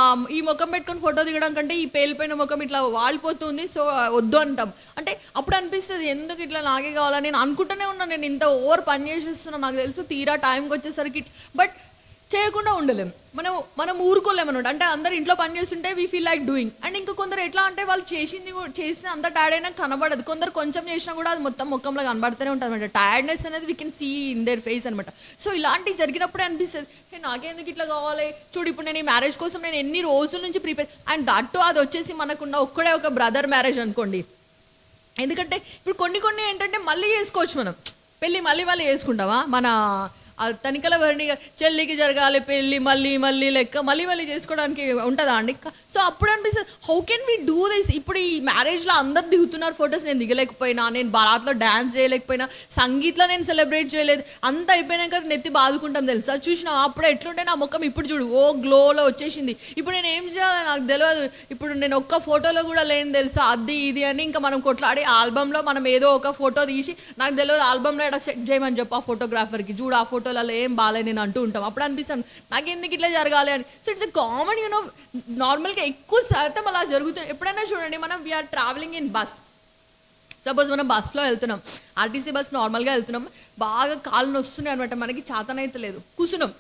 ఈ ముఖం పెట్టుకొని ఫోటో దిగడం కంటే ఈ పేలిపోయిన ముఖం ఇట్లా వాలిపోతుంది, సో వద్దు అంటాం. అంటే అప్పుడు అనిపిస్తుంది ఎందుకు ఇట్లా నాకే కావాలని నేను అనుకుంటూనే ఉన్నాను, నేను ఇంత ఓవర్ పని చేసేస్తున్నాను నాకు తెలుసు, తీరా టైంకి వచ్చేసరికి బట్ చేయకుండా ఉండలేము, మనం మనం ఊరుకోలేము అనమాట. అంటే అందరు ఇంట్లో పని చేస్తుంటే we feel like doing. And ఇంకా కొందరు ఎట్లా అంటే వాళ్ళు చేసింది చేసిన అంత టైర్డ్ అయినా కనబడదు, కొందరు కొంచెం చేసినా కూడా అది మొత్తం ముఖంలో కనబడుతూనే ఉంటుంది అనమాట. టైర్డ్నెస్ అనేది we can see in their face అనమాట. సో ఇలాంటివి జరిగినప్పుడే అనిపిస్తుంది నాకెందుకు ఇట్లా కావాలి. చూడు ఇప్పుడు నేను ఈ మ్యారేజ్ కోసం నేను ఎన్ని రోజుల నుంచి ప్రిపేర్, అండ్ దట్టు అది వచ్చేసి మనకున్న ఒక్కడే ఒక బ్రదర్ మ్యారేజ్ అనుకోండి. ఎందుకంటే ఇప్పుడు కొన్ని కొన్ని ఏంటంటే మళ్ళీ చేసుకోవచ్చు, మనం పెళ్ళి మళ్ళీ మళ్ళీ చేసుకుంటామా, మన తనికల భరణి చెల్లికి జరగాలి పెళ్ళి మళ్ళీ మళ్ళీ లెక్క మళ్ళీ మళ్ళీ చేసుకోవడానికి ఉంటుందా అండి. సో అప్పుడు అనిపిస్తుంది how can we do this. ఇప్పుడు ఈ మ్యారేజ్లో అందరు దిగుతున్నారు ఫొటోస్, నేను దిగలేకపోయినా, నేను బారాత్లో డ్యాన్స్ చేయలేకపోయినా, సంగీత్లో నేను సెలబ్రేట్ చేయలేదు, అంతా అయిపోయినాక నెత్తి బాదుకుంటాం తెలుసా. చూసినా అప్పుడు ఎట్లుంటే నా ముఖం ఇప్పుడు చూడు ఓ గ్లోలో వచ్చేసింది. ఇప్పుడు నేను ఏం చేయాలో నాకు తెలియదు, ఇప్పుడు నేను ఒక్క ఫోటోలో కూడా లేని తెలుసా, అది ఇది అని ఇంకా మనం కొట్లాడి ఆల్బంలో మనం ఏదో ఒక ఫోటో తీసి నాకు తెలియదు ఆల్బంలో ఎక్కడ సెట్ చేయమని చెప్పి ఆ ఫోటోగ్రాఫర్కి, చూడు ఆ ఫోటో అలా ఏం బాగాలే నేను అంటూ ఉంటాం. అప్పుడు అనిపిస్తాను నాకు ఎందుకు ఇట్లా జరగాలి అని. So it's a common you know, నార్మల్గా ఎక్కువ శాతం అలా జరుగుతుంది. ఎప్పుడైనా చూడండి మనం we are travelling in bus, suppose మనం బస్లో వెళ్తున్నాం, ఆర్టీసీ బస్ నార్మల్గా వెళ్తున్నాం, బాగా కాళ్ళు నొస్తున్నాయి అనమాట, మనకి చేతనైతే లేదు, కూర్చున్నాం.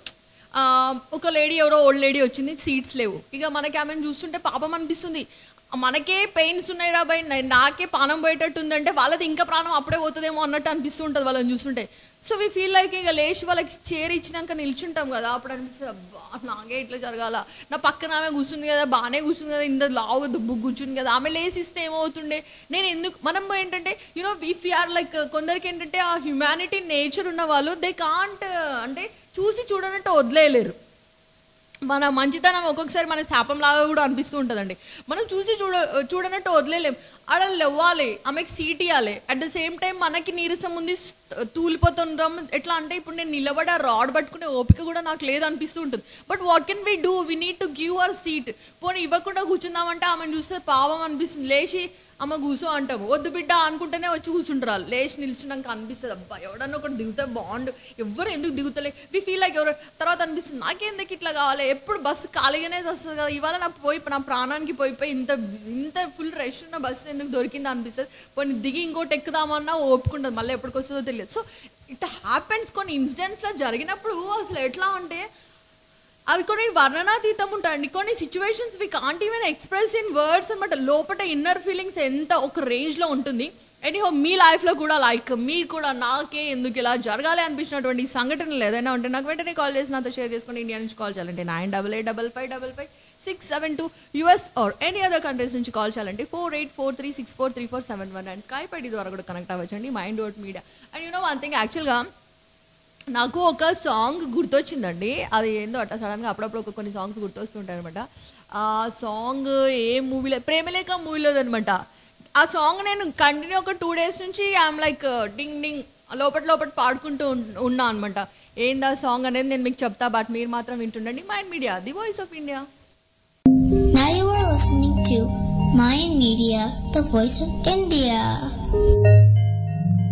ఒక లేడీ ఎవరో ఓల్డ్ లేడీ వచ్చింది, సీట్స్ లేవు, ఇక మనకి ఆమెను చూస్తుంటే పాపం అనిపిస్తుంది, మనకే పెయిన్స్ ఉన్నాయి రా బై, నాకే ప్రాణం పోయేటట్టు ఉందంటే వాళ్ళది ఇంకా ప్రాణం అప్పుడే పోతుందేమో అన్నట్టు అనిపిస్తూ ఉంటుంది వాళ్ళని చూస్తుంటే. సో వీ ఫీల్ లైక్ ఇక లేచి వాళ్ళకి చైర్ ఇచ్చినాక నిల్చుంటాం కదా, అప్పుడు అనిపిస్తుంది అబ్బా నాకే ఇట్లా జరగాల, నా పక్కన ఆమె కూర్చుంది కదా బాగానే కూర్చుంది కదా, ఇంత లావు దుబ్బు కూర్చుంది కదా, ఆమె లేసి ఇస్తే ఏమవుతుండే, నేను ఎందుకు. మనం ఏంటంటే యూనో ఇఫ్ యూఆర్ లైక్ కొందరికి ఏంటంటే ఆ హ్యుమానిటీ నేచర్ ఉన్న వాళ్ళు దే కాంట్ అంటే చూసి చూడనట్టు వదిలేయలేరు. మన మంచితనం ఒక్కొక్కసారి మన శాపంలాగా కూడా అనిపిస్తూ ఉంటుందండి. మనం చూసి చూడ చూడనట్టు వదిలేలేం, ఆడ లేవ్వాలి, ఆమెకి సీట్ ఇవ్వాలి, అట్ ద సేమ్ టైం మనకి నీరసం ఉంది తూలిపోతుంటాం. ఎట్లా అంటే ఇప్పుడు నేను నిలబడి ఆ రాడ్ పట్టుకునే ఓపిక కూడా నాకు లేదు అనిపిస్తూ ఉంటుంది. But what can we do, we need to give our seat. పోనీ ఇవ్వకుండా కూర్చుందామంటే ఆమెను చూస్తే పాపం అనిపిస్తుంది, లేచి అమ్మ కూర్చో అంటాము, వద్దు బిడ్డ అనుకుంటేనే వచ్చి కూర్చుంటారు, లేచి నిల్చున్నాక అనిపిస్తుంది అబ్బా ఎవడన్నా ఒకటి దిగుతే బాగుండు, ఎవరు ఎందుకు దిగుతలే, వి ఫీల్ లైక్ ఎవరు. తర్వాత అనిపిస్తుంది నాకెందుకు ఇట్లా కావాలి, ఎప్పుడు బస్సు ఖాళీగానే వస్తుంది కదా, ఇవాళ నా పోయి నా ప్రాణానికి పోయిపోయి ఇంత ఇంత ఫుల్ రష్ ఉన్న బస్సు ఎందుకు దొరికిందో అనిపిస్తుంది. పోనీ దిగి ఇంకోటి ఎక్కుదామన్నా ఓపుకుంటుంది, మళ్ళీ ఎప్పటికి వస్తుందో తెలియదు. So it happens. కొన్ని ఇన్సిడెంట్స్లో జరిగినప్పుడు అసలు ఎట్లా అంటే అవి కొన్ని వర్ణనాతీతం ఉంటాయండి. కొన్ని situations we can't even express in words అనమాట. లోపల ఇన్నర్ ఫీలింగ్స్ ఎంత ఒక రేంజ్లో ఉంటుంది. ఎనీహో మీ లైఫ్లో కూడా లైక్ మీరు కూడా నాకే ఎందుకు ఇలా జరగాలి అనిపించినటువంటి సంఘటనలు ఏదైనా ఉంటే నాకు వెంటనే కాల్ చేసి నాతో షేర్ చేసుకుని ఇండియా నుంచి కాల్ చేయాలంటే nine double eight double five double five six seven two US or any other countries నుంచి కాల్ చేయాలంటే four eight four three six four three four seven one and Skype ID ద్వారా కూడా కనెక్ట్ అవ్వచ్చండి mind dot media. And you know one thing, యాక్చువల్గా నాకు ఒక సాంగ్ గుర్తొచ్చిందండి, అది ఏందో అట్లా సడన్గా అప్పుడప్పుడు ఒక కొన్ని సాంగ్స్ గుర్తొస్తుంటాయి అనమాట. ఆ సాంగ్ ఏ మూవీలో, ప్రేమలేఖ మూవీలోది అనమాట. ఆ సాంగ్ నేను కంటిన్యూ ఒక టూ డేస్ నుంచి ఐఎమ్ లైక్ డింగ్ డింగ్ లోపల లోపల పాడుకుంటూ ఉన్నా అనమాట. ఏంది ఆ సాంగ్ అనేది నేను మీకు చెప్తా, బట్ మీరు మాత్రం వింటుండండి mind media, the voice of India. Now you are listening to Mind Media, the voice of India.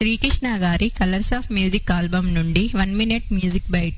Srikrishna గారి కలర్స్ ఆఫ్ మ్యూజిక్ ఆల్బమ్ నుండి one minute music byte.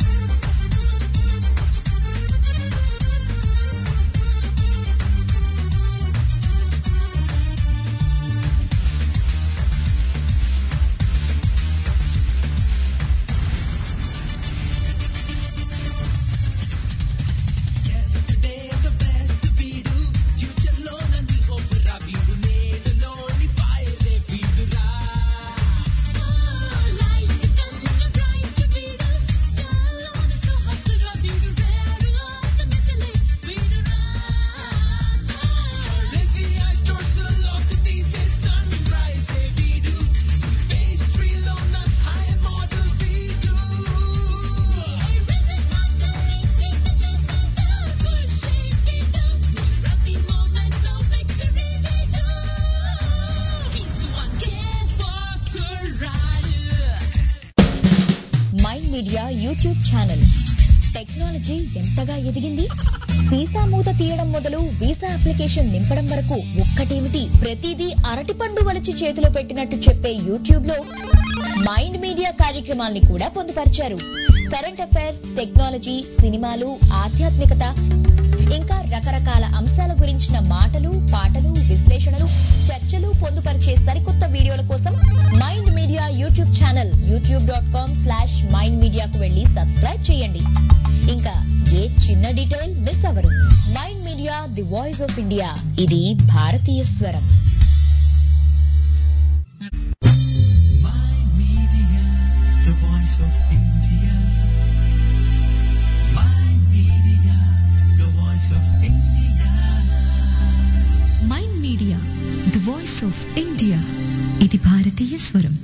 Media YouTube channel. Technology ఎంతగా ఎదిగింది. వీసా మూత తీయడం మొదలు వీసా అప్లికేషన్ నింపడం వరకు ఒక్కటేమిటి ప్రతిదీ అరటిపండు వలిచి చేతిలో పెట్టినట్టు చెప్పే యూట్యూబ్ లో మైండ్ మీడియా కార్యక్రమాల్ని కూడా పొందుపరిచారు. కరెంట్ అఫైర్స్, టెక్నాలజీ, సినిమాలు, ఆధ్యాత్మికత, ఇంకా రకరకాల అంశాల గురించిన మాటలు, పాటలు, విశ్లేషణలు, చర్చలు పొందుపరిచే సరికొత్త వీడియోల కోసం mind media YouTube channel YouTube dot com slash mind మీడియాకు వెళ్లి సబ్స్క్రైబ్ చేయండి. ఇంకా ఏ చిన్న డీటెయిల్ మిస్ అవ్వరు. Mind media, the voice of India. ఇది భారతీయ స్వరం. Mind media, the voice of India. ఇది భారతీయ స్వరం.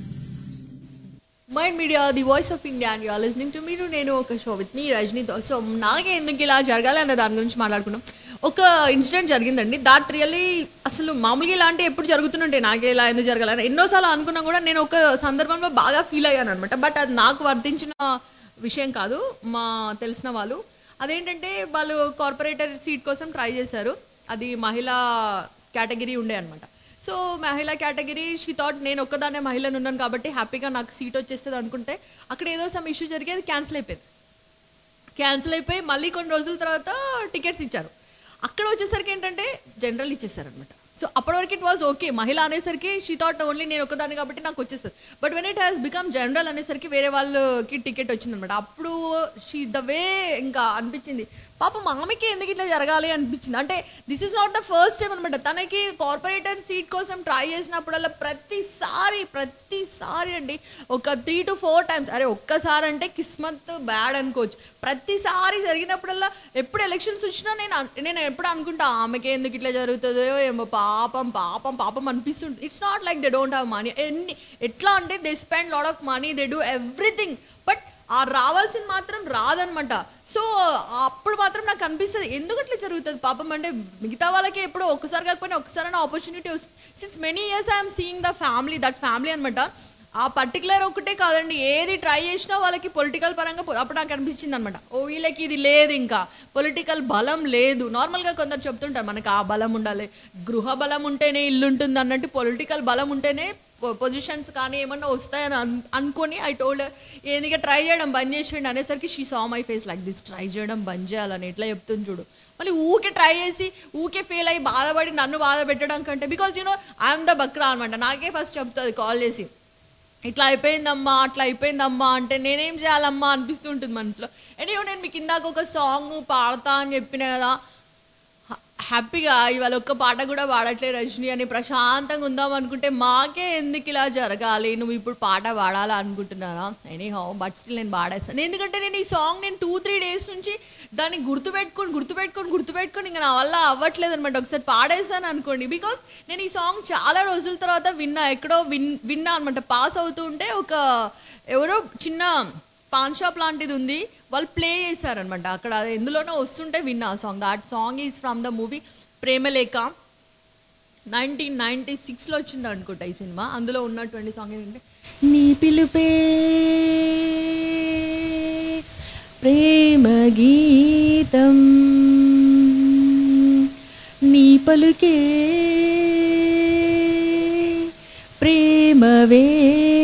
Mind media, the voice of India. And you are listening to మీరు నేను ఒక షో విత్ మీ రజనీతో. సో నాకే ఎందుకు ఇలా జరగాలి అన్న దాని గురించి మాట్లాడుకున్నాం. ఒక ఇన్సిడెంట్ జరిగిందండి. దాట్ రియల్లీ అసలు మామూలుగా ఇలాంటి ఎప్పుడు జరుగుతుంటే నాకే ఇలా ఎందుకు జరగాలని ఎన్నోసార్లు అనుకున్నా కూడా నేను ఒక సందర్భంలో బాగా ఫీల్ అయ్యాను అనమాట. బట్ అది నాకు వర్తించిన విషయం కాదు, మా తెలిసిన వాళ్ళు. అదేంటంటే వాళ్ళు కార్పొరేటర్ సీట్ కోసం ట్రై చేశారు. అది మహిళా కేటగిరీ ఉండే అనమాట. సో మహిళా కేటగిరీ షీ థాట్ నేను ఒక్కదాన్నే మహిళను ఉన్నాను కాబట్టి హ్యాపీగా నాకు సీట్ వచ్చేస్తుంది అనుకుంటే అక్కడ ఏదో సమ్ ఇష్యూ జరిగి అది క్యాన్సిల్ అయిపోయింది. క్యాన్సిల్ అయిపోయి మళ్ళీ కొన్ని రోజుల తర్వాత టికెట్స్ ఇచ్చారు. అక్కడ వచ్చేసరికి ఏంటంటే జనరల్ ఇచ్చేసారనమాట. సో అప్పటివరకు ఇట్ వాజ్ ఓకే. మహిళ అనేసరికి షీ థాట్ ఓన్లీ నేను ఒకదాన్ని కాబట్టి నాకు వచ్చేస్తుంది. But when it has become general అనేసరికి వేరే వాళ్ళకి టికెట్ వచ్చిందనమాట. అప్పుడు షీ ద వే ఇంకా అనిపించింది పాపం ఆమెకి ఎందుకు ఇట్లా జరగాలి అనిపించింది. అంటే this is not the first time అనమాట. తనకి కార్పొరేటర్ సీట్ కోసం ట్రై చేసినప్పుడల్లా ప్రతిసారి ప్రతిసారి అండి ఒక త్రీ టు ఫోర్ టైమ్స్, అరే ఒక్కసారి అంటే కిస్మత్ బ్యాడ్ అనుకోవచ్చు, ప్రతిసారి జరిగినప్పుడల్లా ఎప్పుడు ఎలక్షన్స్ వచ్చినా నేను నేను ఎప్పుడు అనుకుంటా ఆమెకి ఎందుకు ఇట్లా జరుగుతుందో ఏమో, పాపం పాపం పాపం అనిపిస్తుంది. It's not like they don't have money. ఎన్ని ఎట్లా అంటే they spend lot of money, they do everything, but ఆ రావాల్సింది మాత్రం రాదనమాట. సో అప్పుడు మాత్రం నాకు అనిపిస్తుంది ఎందుకు అట్లా జరుగుతుంది పాపం. అంటే మిగతా వాళ్ళకి ఎప్పుడు ఒక్కసారి కాకపోయినా ఒక్కసారి ఆపర్చునిటీ వస్తుంది. Since many years I'm seeing the family, that family అనమాట. ఆ పర్టికులర్ ఒకటే కాదండి, ఏది ట్రై చేసినా వాళ్ళకి పొలిటికల్ పరంగా అప్పుడు నాకు అనిపించింది అనమాట, ఓ వీళ్ళకి ఇది లేదు, ఇంకా పొలిటికల్ బలం లేదు. నార్మల్గా కొందరు చెప్తుంటారు మనకి ఆ బలం ఉండాలి, గృహ బలం ఉంటేనే ఇల్లు ఉంటుంది అన్నట్టు పొలిటికల్ బలం ఉంటేనే పొజిషన్స్ కానీ ఏమన్నా వస్తాయని అనుకొని ఐ టోల్డ్ ఏదిగా ట్రై చేయడం బంద్ చేసేయండి అనేసరికి she saw my face like this, try చేయడం బంద్ చేయాలని ఎట్లా చెప్తుంది చూడు. మళ్ళీ ఊకే ట్రై చేసి ఊకే ఫెయిల్ అయ్యి బాధపడి నన్ను బాధ పెట్టడం కంటే, because you know I'm the bakra అనమాట. నాకే ఫస్ట్ చెప్తుంది కాల్ చేసి ఇట్లా అయిపోయిందమ్మా అట్లా అయిపోయిందమ్మా అంటే నేనేం చేయాలమ్మా అనిపిస్తుంటుంది మనసులో. ఎనీవే నేను మీకు ఇందాక ఒక సాంగ్ పాడతా అని చెప్పిన కదా, హ్యాపీగా ఇవాళ ఒక్క పాట కూడా పాడట్లేదు రజనీ అని ప్రశాంతంగా ఉందాం అనుకుంటే మాకే ఎందుకు ఇలా జరగాలి, నువ్వు ఇప్పుడు పాట పాడాలా అనుకుంటున్నారా? ఎనీ హౌ బట్ స్టిల్ నేను పాడేస్తాను. ఎందుకంటే నేను ఈ సాంగ్ నేను టూ త్రీ డేస్ నుంచి దాన్ని గుర్తుపెట్టుకొని గుర్తుపెట్టుకొని గుర్తుపెట్టుకొని ఇంకా నా వల్ల అవ్వట్లేదు అనమాట. ఒకసారి పాడేస్తాను అనుకోండి, బికాస్ నేను ఈ సాంగ్ చాలా రోజుల తర్వాత విన్నా, ఎక్కడో విన్ విన్నా అనమాట. పాస్ అవుతూ ఉంటే ఒక ఎవరో చిన్న పాన్ షాప్ లాంటిది ఉంది, వాళ్ళు ప్లే చేశారనమాట అక్కడ, అది ఎందులోనో వస్తుంటే విన్నా song. That song is from the movie Premalekha. Nineteen ninety సిక్స్లో వచ్చింది అనుకుంటా ఈ సినిమా. అందులో ఉన్నటువంటి సాంగ్ ఏంటంటే నీ పిలుపే ప్రేమ గీతం, నీ పలుకే ప్రేమ వేదం,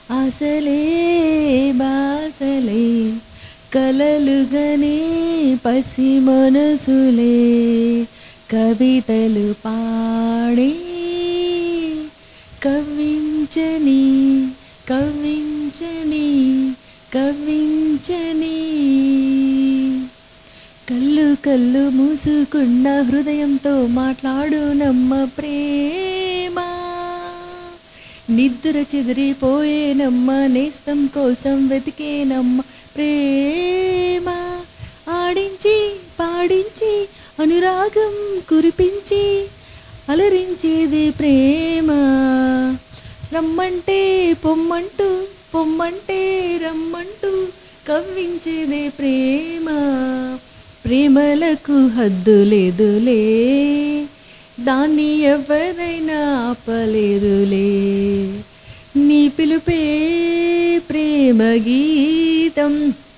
ఆసలే బాసలే కలలుగనే పసి మనసులే కవితలు పాడే కవించని కవించని కవించని కళ్ళు కళ్ళు మూసుకున్న హృదయంతో మాట్లాడు నమ్మ ప్రేమ నిద్ర చెదిరిపోయేనమ్మ నేస్తం కోసం వెతికేనమ్మ ప్రేమ ఆడించి పాడించి అనురాగం కురిపించి అలరించేది ప్రేమ రమ్మంటే పొమ్మంటూ పొమ్మంటే రమ్మంటూ కవ్వించేది ప్రేమ ప్రేమలకు హద్దు లేదులే దాన్ని ఎవరైనా ఆపలేదులే నీ పిలుపే ప్రేమ గీతం.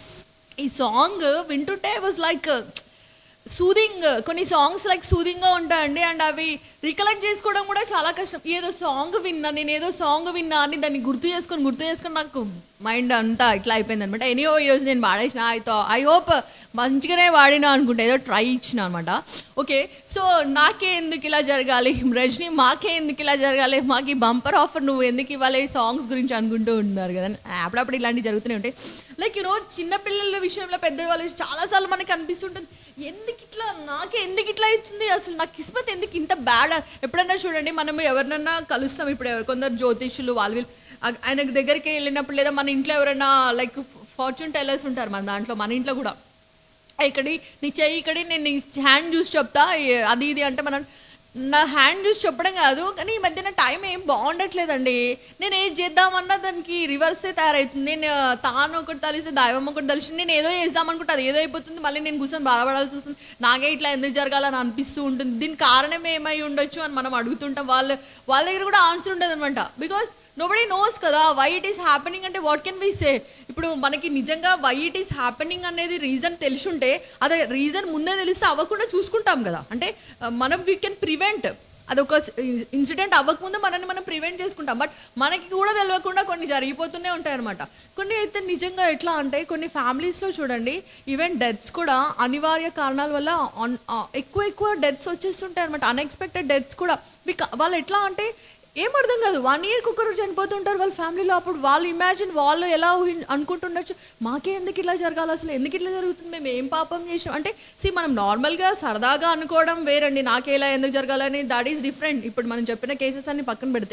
ఈ సాంగ్ వింటుంటే వాజ్ లైక్ సూదింగ్. కొన్ని సాంగ్స్ లైక్ సూదింగ్గా ఉంటాయండి అండ్ అవి రికలెక్ట్ చేసుకోవడం కూడా చాలా కష్టం. ఏదో సాంగ్ విన్నా నేను ఏదో సాంగ్ విన్నా అని దాన్ని గుర్తు చేసుకొని గుర్తు చేసుకొని నాకు మైండ్ అంతా ఇట్లా అయిపోయింది అనమాట. ఎనీయో ఈరోజు నేను వాడేసిన అయితే ఐ హోప్ మంచిగానే వాడినా అనుకుంటా, ఏదో ట్రై ఇచ్చిన అనమాట. ఓకే, సో నాకే ఎందుకు ఇలా జరగాలి, రజనీ మాకే ఎందుకు ఇలా జరగాలి, మాకు ఈ బంపర్ ఆఫర్ నువ్వు ఎందుకు ఇవ్వాలి సాంగ్స్ గురించి అనుకుంటూ ఉంటున్నారు కదా. అప్పుడప్పుడు ఇలాంటివి జరుగుతూనే ఉంటాయి. లైక్ యూనో చిన్నపిల్లల విషయంలో పెద్దవాళ్ళ చాలాసార్లు మనకి అనిపిస్తుంటుంది ఎందుకు ఇట్లా నాకే ఎందుకు ఇట్లా అవుతుంది, అసలు నా కిస్మత్ ఎందుకు ఇంత బ్యాడ్. ఎప్పుడన్నా చూడండి మనం ఎవరినన్నా కలుస్తాం, ఇప్పుడు ఎవరు కొందరు జ్యోతిష్యులు వాళ్ళు వీళ్ళు ఆయన దగ్గరికి వెళ్ళినప్పుడు లేదా మన ఇంట్లో ఎవరైనా లైక్ ఫార్చ్యూన్ టెల్లర్స్ ఉంటారు మన దాంట్లో, మన ఇంట్లో కూడా ఇక్కడి నీ చెయ్యి ఇక్కడి నేను నీ హ్యాండ్ చూసి చెప్తా అది ఇది అంటే మనం నా హ్యాండ్ చూసి చెప్పడం కాదు కానీ ఈ మధ్యన టైం ఏం బాగుండట్లేదండి. నేను ఏది చేద్దామన్నా దానికి రివర్సే తయారవుతుంది. నేను తాను ఒకటి తలిస్తే దైవం ఒకటి తలిసి నేను ఏదో చేద్దామనుకుంటే అది ఏదో అయిపోతుంది, మళ్ళీ నేను కూర్చొని బాధపడాల్సి వస్తుంది, నాకే ఇట్లా ఎందుకు జరగాలని అనిపిస్తూ ఉంటుంది. దీనికి కారణం ఏమై ఉండొచ్చు అని మనం అడుగుతుంటాం. వాళ్ళ వాళ్ళ దగ్గర కూడా ఆన్సర్ ఉండదు అనమాట. బికాస్ నోబడీ నోస్ కదా వై ఇట్ ఈస్ హ్యాపెనింగ్ అంటే వాట్ కెన్ వి సే. ఇప్పుడు మనకి నిజంగా వై ఇట్ ఈస్ హ్యాపెనింగ్ అనేది రీజన్ తెలుసుంటే అదే రీజన్ ముందే తెలిస్తే అవ్వకుండా చూసుకుంటాం కదా. అంటే మనం వీ కెన్ ప్రివెంట్, అదొక ఇన్సిడెంట్ అవ్వకముందు మనల్ని మనం ప్రివెంట్ చేసుకుంటాం. బట్ మనకి కూడా తెలియకుండా కొన్ని జరిగిపోతూనే ఉంటాయి అనమాట. కొన్ని అయితే నిజంగా ఎట్లా అంటే కొన్ని ఫ్యామిలీస్లో చూడండి ఈవెన్ డెత్స్ కూడా అనివార్య కారణాల వల్ల ఎక్కువ ఎక్కువ డెత్స్ వచ్చేస్తుంటాయి అనమాట. అన్ఎక్స్పెక్టెడ్ డెత్స్ కూడా బికా వాళ్ళు ఎట్లా అంటే ఏం అర్థం కాదు, వన్ ఇయర్కి ఒకరు చనిపోతుంటారు వాళ్ళ ఫ్యామిలీలో. అప్పుడు వాళ్ళు ఇమాజిన్ వాళ్ళు ఎలా ఊహి అనుకుంటుండొచ్చు మాకే ఎందుకు ఇలా జరగాలి, అసలు ఎందుకు ఇట్లా జరుగుతుంది, మేము ఏం పాపం చేసాం అంటే. సి మనం నార్మల్గా సరదాగా అనుకోవడం వేరండి, నాకే ఇలా ఎందుకు జరగాలని, దట్ ఈస్ డిఫరెంట్. ఇప్పుడు మనం చెప్పిన కేసెస్ అన్ని పక్కన పెడితే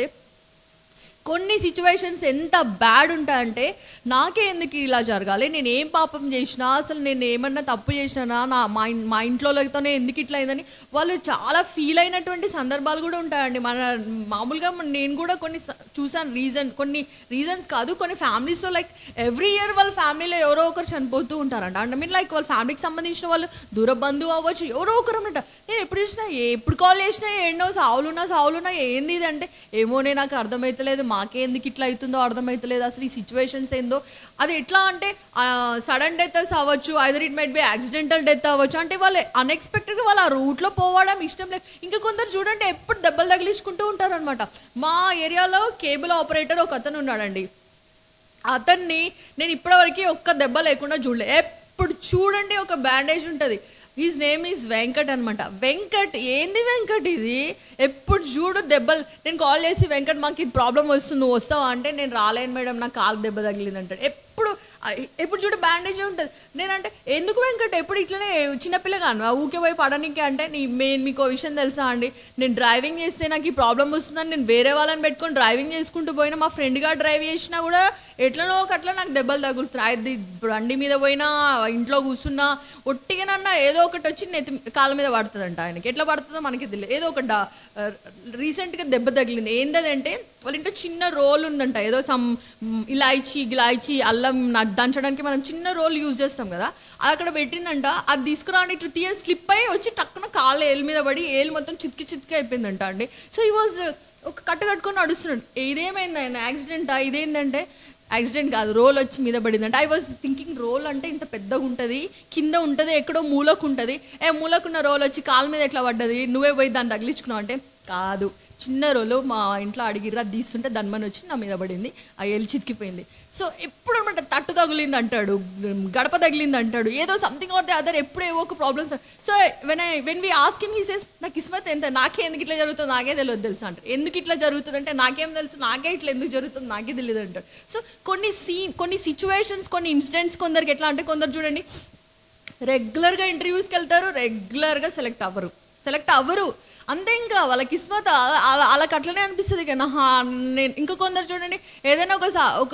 కొన్ని సిచ్యువేషన్స్ ఎంత బ్యాడ్ ఉంటాయంటే నాకే ఎందుకు ఇలా జరగాలి, నేను ఏం పాపం చేసినా, అసలు నేను ఏమన్నా తప్పు చేసినా, నా మా మా ఇంట్లోతోనే ఎందుకు ఇట్లా అయిందని వాళ్ళు చాలా ఫీల్ అయినటువంటి సందర్భాలు కూడా ఉంటాయండి. మన మామూలుగా నేను కూడా కొన్ని చూసాను రీజన్, కొన్ని రీజన్స్ కాదు కొన్ని ఫ్యామిలీస్లో లైక్ ఎవ్రీ ఇయర్ వాళ్ళ ఫ్యామిలీలో ఎవరో ఒకరు చనిపోతూ ఉంటారంట. అంటే మీన్ లైక్ వాళ్ళ ఫ్యామిలీకి సంబంధించిన వాళ్ళు దూర బంధువు అవ్వచ్చు ఎవరో ఒకరు అనమాట. నేను ఎప్పుడు చూసినా ఎప్పుడు కాల్ చేసినా ఏంటో సావులున్నా సావులున్నా ఏంది ఇది అంటే ఏమోనే నాకు అర్థమవుతలేదు, మాకే ఎందుకు ఇట్లా అవుతుందో అర్థమవుతలేదు, అసలు ఈ సిచ్యువేషన్స్ ఏందో. అది ఎట్లా అంటే సడన్ డెత్స్ అవ్వచ్చు, either it might be accidental death అవ్వచ్చు. అంటే వాళ్ళు అన్ఎక్స్పెక్టెడ్గా వాళ్ళు ఆ రూట్లో పోవడం ఇష్టం లేదు. ఇంకా కొందరు చూడండి ఎప్పుడు దెబ్బలు తగిలించుకుంటూ ఉంటారు అనమాట. మా ఏరియాలో కేబుల్ ఆపరేటర్ ఒక అతను ఉన్నాడండి. అతన్ని నేను ఇప్పటివరకు ఒక్క దెబ్బ లేకుండా చూడలే. ఎప్పుడు చూడండి ఒక బ్యాండేజ్ ఉంటుంది. హిజ్ నేమ్ ఈజ్ వెంకట్ అనమాట. వెంకట్ ఏంది వెంకట్ ఇది, ఎప్పుడు చూడు దెబ్బలు. నేను కాల్ చేసి వెంకట్ మాకు ఇది ప్రాబ్లం వస్తుంది నువ్వు వస్తావా అంటే నేను రాలేను మేడం నాకు కాలు దెబ్బ తగిలింది అంటాడు. ఎప్పుడు ఎప్పుడు చూడు బ్యాండేజ్ ఉంటుంది. నేనంటే ఎందుకు వెంకట్ ఎప్పుడు ఇట్లనే చిన్నపిల్లగా ఊకే పోయి పడనీకే అంటే నీ మెయిన్ మీకు విషయం తెలుసా అండి, నేను డ్రైవింగ్ చేస్తే నాకు ఈ ప్రాబ్లం వస్తుందని నేను వేరే వాళ్ళని పెట్టుకొని డ్రైవింగ్ చేసుకుంటూ పోయినా, మా ఫ్రెండ్గా డ్రైవ్ చేసినా కూడా ఎట్లనో ఒకట్లా నాకు దెబ్బలు తగులుతున్నాయి. బండి మీద పోయినా ఇంట్లో కూర్చున్నా ఒట్టిగానన్నా ఏదో ఒకటి వచ్చి నెత్తి కాళ్ళ మీద పడుతుందంట. ఆయనకి ఎట్లా పడుతుందో మనకి తెలియదు. ఏదో ఒక రీసెంట్గా దెబ్బ తగిలింది. ఏంటంటే వాళ్ళ ఇంట్లో చిన్న రోల్ ఉందంట, ఏదో సమ్ ఇలాయచి గిలాయచి అల్లం నాకు దంచడానికి మనం చిన్న రోల్ యూజ్ చేస్తాం కదా, అది అక్కడ పెట్టిందంట. అది తీసుకురాని ఇట్లా తీయ స్లిప్ అయ్యి వచ్చి టక్కున కాళ్ళ ఏలు మీద పడి ఏలు మొత్తం చితికి చితికి అయిపోయిందంట అండి. సో ఈ వాజ్ ఒక కట్టు కట్టుకొని నడుస్తున్నాడు. ఇదేమైంది ఆయన యాక్సిడెంటా, ఇదేంటంటే యాక్సిడెంట్ కాదు రోల్ వచ్చి మీద పడిందంటే. ఐ వాజ్ థింకింగ్ రోల్ అంటే ఇంత పెద్దగా ఉంటుంది, కింద ఉంటుంది, ఎక్కడో మూలకు ఉంటుంది, ఏ మూలకున్న రోల్ వచ్చి కాళ్ళ మీద ఎట్లా పడ్డది, నువ్వే పోయి దాన్ని తగిలించుకున్నావు అంటే కాదు, చిన్న రోలు మా ఇంట్లో అడిగిర్రు, అది తీస్తుంటే దన్మని వచ్చి నా మీద పడింది, ఆ ఎల్లి చితికిపోయింది. సో ఎప్పుడు అనమాట తట్టు తగిలింది అంటాడు, గడప తగిలింది అంటాడు, ఏదో సంథింగ్ ఆర్ ది అదర్, ఎప్పుడు ఏవో ఒక problems. So when I when we ask him he says నా కిస్మత్ ఎంత, నాకే ఎందుకు ఇట్లా జరుగుతుంది నాకే తెలియదు తెలుసు అంటారు. ఎందుకు ఇట్లా జరుగుతుంది అంటే నాకేం తెలుసు, నాకే ఇట్లా ఎందుకు జరుగుతుంది నాకే తెలియదు అంటారు. సో కొన్ని సీన్ కొన్ని సిచ్యువేషన్స్ కొన్ని ఇన్సిడెంట్స్ కొందరికి ఎట్లా అంటే, కొందరు చూడండి రెగ్యులర్గా ఇంటర్వ్యూస్కి వెళ్తారు, రెగ్యులర్గా సెలెక్ట్ అవ్వరు సెలెక్ట్ అవ్వరు అంతే, ఇంకా వాళ్ళ కిస్మత్ వాళ్ళకి అట్లనే అనిపిస్తుంది కదా. నేను ఇంకా కొందరు చూడండి ఏదైనా ఒక ఒక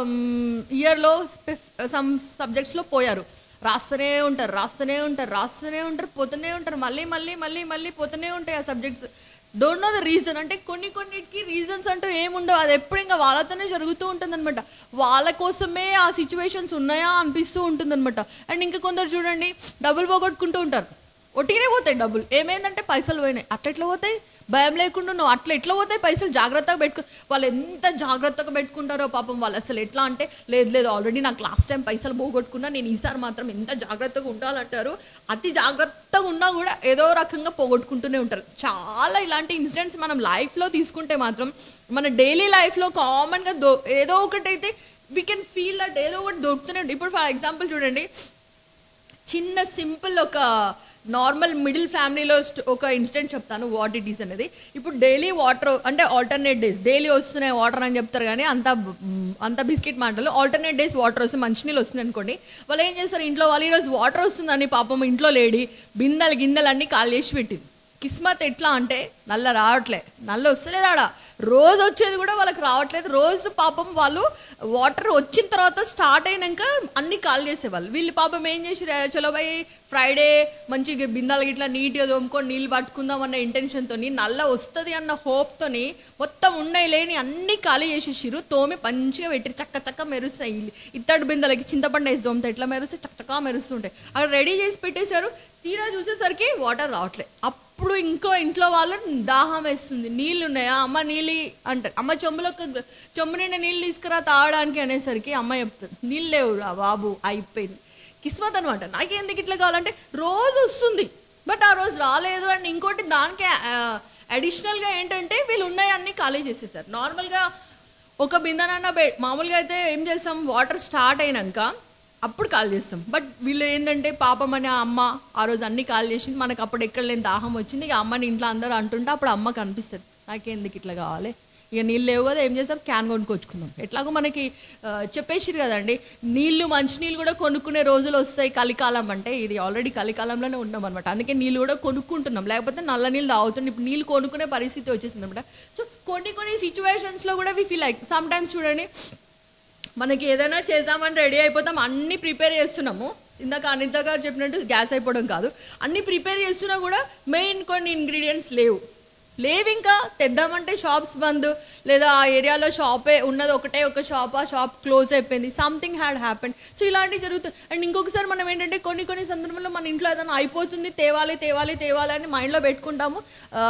ఇయర్లో సమ్ సబ్జెక్ట్స్లో పోయారు, రాస్తూనే ఉంటారు రాస్తూనే ఉంటారు రాస్తూనే ఉంటారు పోతూనే ఉంటారు, మళ్ళీ మళ్ళీ మళ్ళీ మళ్ళీ పోతూనే ఉంటాయి ఆ subjects. Don't know the reason, అంటే కొన్ని కొన్నిటికి రీజన్స్ అంటూ ఏముండవు, అది ఎప్పుడు ఇంకా వాళ్ళతోనే జరుగుతూ ఉంటుంది అనమాట. వాళ్ళ కోసమే ఆ సిచ్యువేషన్స్ ఉన్నాయా అనిపిస్తూ ఉంటుంది అనమాట. అండ్ ఇంకా కొందరు చూడండి డబ్బులు పోగొట్టుకుంటూ ఉంటారు, ఒట్టినే పోతాయి డబ్బులు, ఏమైందంటే పైసలు పోయినాయి. అట్లా ఎట్లా పోతాయి, భయం లేకుండా నువ్వు అట్లా ఎట్లా పోతాయి పైసలు, జాగ్రత్తగా పెట్టుకు. వాళ్ళు ఎంత జాగ్రత్తగా పెట్టుకుంటారో పాపం వాళ్ళు. అసలు ఎట్లా అంటే లేదు లేదు ఆల్రెడీ నాకు లాస్ట్ టైం పైసలు పోగొట్టుకున్నా, నేను ఈసారి మాత్రం ఎంత జాగ్రత్తగా ఉండాలంటారు. అతి జాగ్రత్తగా ఉన్నా కూడా ఏదో రకంగా పోగొట్టుకుంటూనే ఉంటారు. చాలా ఇలాంటి ఇన్సిడెంట్స్ మనం లైఫ్లో తీసుకుంటే మాత్రం మన డైలీ లైఫ్లో కామన్గా దో ఏదో ఒకటి అయితే వీ కెన్ ఫీల్ దట్ ఏదో ఒకటి దొరుకుతూనే ఉంటుంది. ఇప్పుడు ఫర్ ఎగ్జాంపుల్ చూడండి, చిన్న సింపుల్ ఒక నార్మల్ మిడిల్ ఫ్యామిలీలో ఒక ఇన్సిడెంట్ చెప్తాను వాట్ ఇట్ ఈస్ అనేది. ఇప్పుడు డైలీ వాటర్ అంటే ఆల్టర్నేట్ డేస్ డైలీ వస్తున్నాయి వాటర్ అని చెప్తారు, కానీ అంత అంత బిస్కెట్ మాటలు. ఆల్టర్నేట్ డేస్ వాటర్ వస్తే మంచినీళ్ళు వస్తుంది అనుకోండి, వాళ్ళు ఏం చేస్తారు ఇంట్లో వాళ్ళు ఈరోజు వాటర్ వస్తుందని పాపం ఇంట్లో లేడి బిందెలు గిన్నెలు అన్నీ కాల్ చేసి పెట్టింది. కిస్మత్ ఎట్లా అంటే నల్ల రావట్లే, నల్ల వస్తలేదు ఆడ, రోజు వచ్చేది కూడా వాళ్ళకి రావట్లేదు. రోజు పాపం వాళ్ళు వాటర్ వచ్చిన తర్వాత స్టార్ట్ అయినాక అన్ని కాల్ చేసేవాళ్ళు. వీళ్ళు పాపం ఏం చేసి చలో పోయి ఫ్రైడే మంచిగా బిందాలు గిట్లా నీట్గా తోముకొని నీళ్ళు పట్టుకుందాం అన్న ఇంటెన్షన్తో, నల్ల వస్తుంది అన్న హోప్తోని మొత్తం ఉన్నాయి లేని అన్ని ఖాళీ చేసేసిరు, తోమి మంచిగా పెట్టి చక్క చక్క మెరుస్తాయి. ఇత్తడి బిందెలకి చింతపండు వేసి తోమితే ఎట్లా మెరుస్తాయి, చక్క చక్క మెరుస్తుంటాయి. అక్కడ రెడీ చేసి పెట్టేశారు. తీరా చూసేసరికి వాటర్ రావట్లేదు. అప్పుడు ఇంకో ఇంట్లో వాళ్ళు దాహం వేస్తుంది, నీళ్ళు ఉన్నాయా అమ్మ నీళ్ళు అంటారు. అమ్మ చెంబులో చెంబు నిండా నీళ్ళు తీసుకురా తాగడానికి అనేసరికి అమ్మ చెప్తుంది నీళ్ళు లేవు రా బాబు అయిపోయింది. కిస్మత్ అనమాట. నాకెందుకు ఇట్లా కావాలంటే రోజు వస్తుంది బట్ ఆ రోజు రాలేదు. అండ్ ఇంకోటి దానికి అడిషనల్గా ఏంటంటే వీళ్ళు ఉన్నాయన్నీ ఖాళీ చేసేసారు. నార్మల్గా ఒక బిందెనన్నా బె మామూలుగా అయితే ఏం చేస్తాం, వాటర్ స్టార్ట్ అయినాక అప్పుడు కాల్ చేస్తాం. బట్ వీళ్ళు ఏంటంటే పాపం అని ఆ అమ్మ ఆ రోజు అన్ని కాల్ చేసింది, మనకు అప్పుడు ఎక్కడ లేని దాహం వచ్చింది. ఇక అమ్మని ఇంట్లో అందరూ అంటుంటే అప్పుడు అమ్మకి అనిపిస్తుంది నాకెందుకు ఇట్లా కావాలి, ఇక నీళ్ళు లేవు కదా ఏం చేస్తాం క్యాన్ కొనుక్కొచ్చుకుందాం. ఎట్లాగో మనకి చెప్పేసిరు కదండి నీళ్ళు మంచినీళ్ళు కూడా కొనుక్కునే రోజులు వస్తాయి కలికాలం అంటే, ఇది ఆల్రెడీ కలికాలంలోనే ఉన్నాం అనమాట. అందుకే నీళ్ళు కూడా కొనుక్కుంటున్నాం, లేకపోతే నల్ల నీళ్ళు తాగుతున్నాం. ఇప్పుడు నీళ్ళు కొనుక్కునే పరిస్థితి వచ్చేసింది అనమాట. సో కొన్ని కొన్ని సిచ్యువేషన్స్లో కూడా we feel like sometimes చూడండి మనకి ఏదైనా చేద్దామని రెడీ అయిపోతాం, అన్నీ ప్రిపేర్ చేస్తున్నాము. ఇందాక అనిత గారు చెప్పినట్టు గ్యాస్ అయిపోవడం కాదు, అన్నీ ప్రిపేర్ చేస్తున్నా కూడా మెయిన్ కొన్ని ఇంగ్రీడియంట్స్ లేవు లేవు ఇంకా తెద్దామంటే షాప్స్ బంద్, లేదా ఆ ఏరియాలో షాపే ఉన్నది ఒకటే ఒక షాప్, ఆ షాప్ క్లోజ్ అయిపోయింది, సంథింగ్ హ్యాడ్ హ్యాపెండ్. సో ఇలాంటివి జరుగుతుంది. అండ్ ఇంకొకసారి మనం ఏంటంటే కొన్ని కొన్ని సందర్భంలో మన ఇంట్లో ఏదైనా అయిపోతుంది తేవాలి తేవాలి తేవాలి అని మైండ్లో పెట్టుకుంటాము.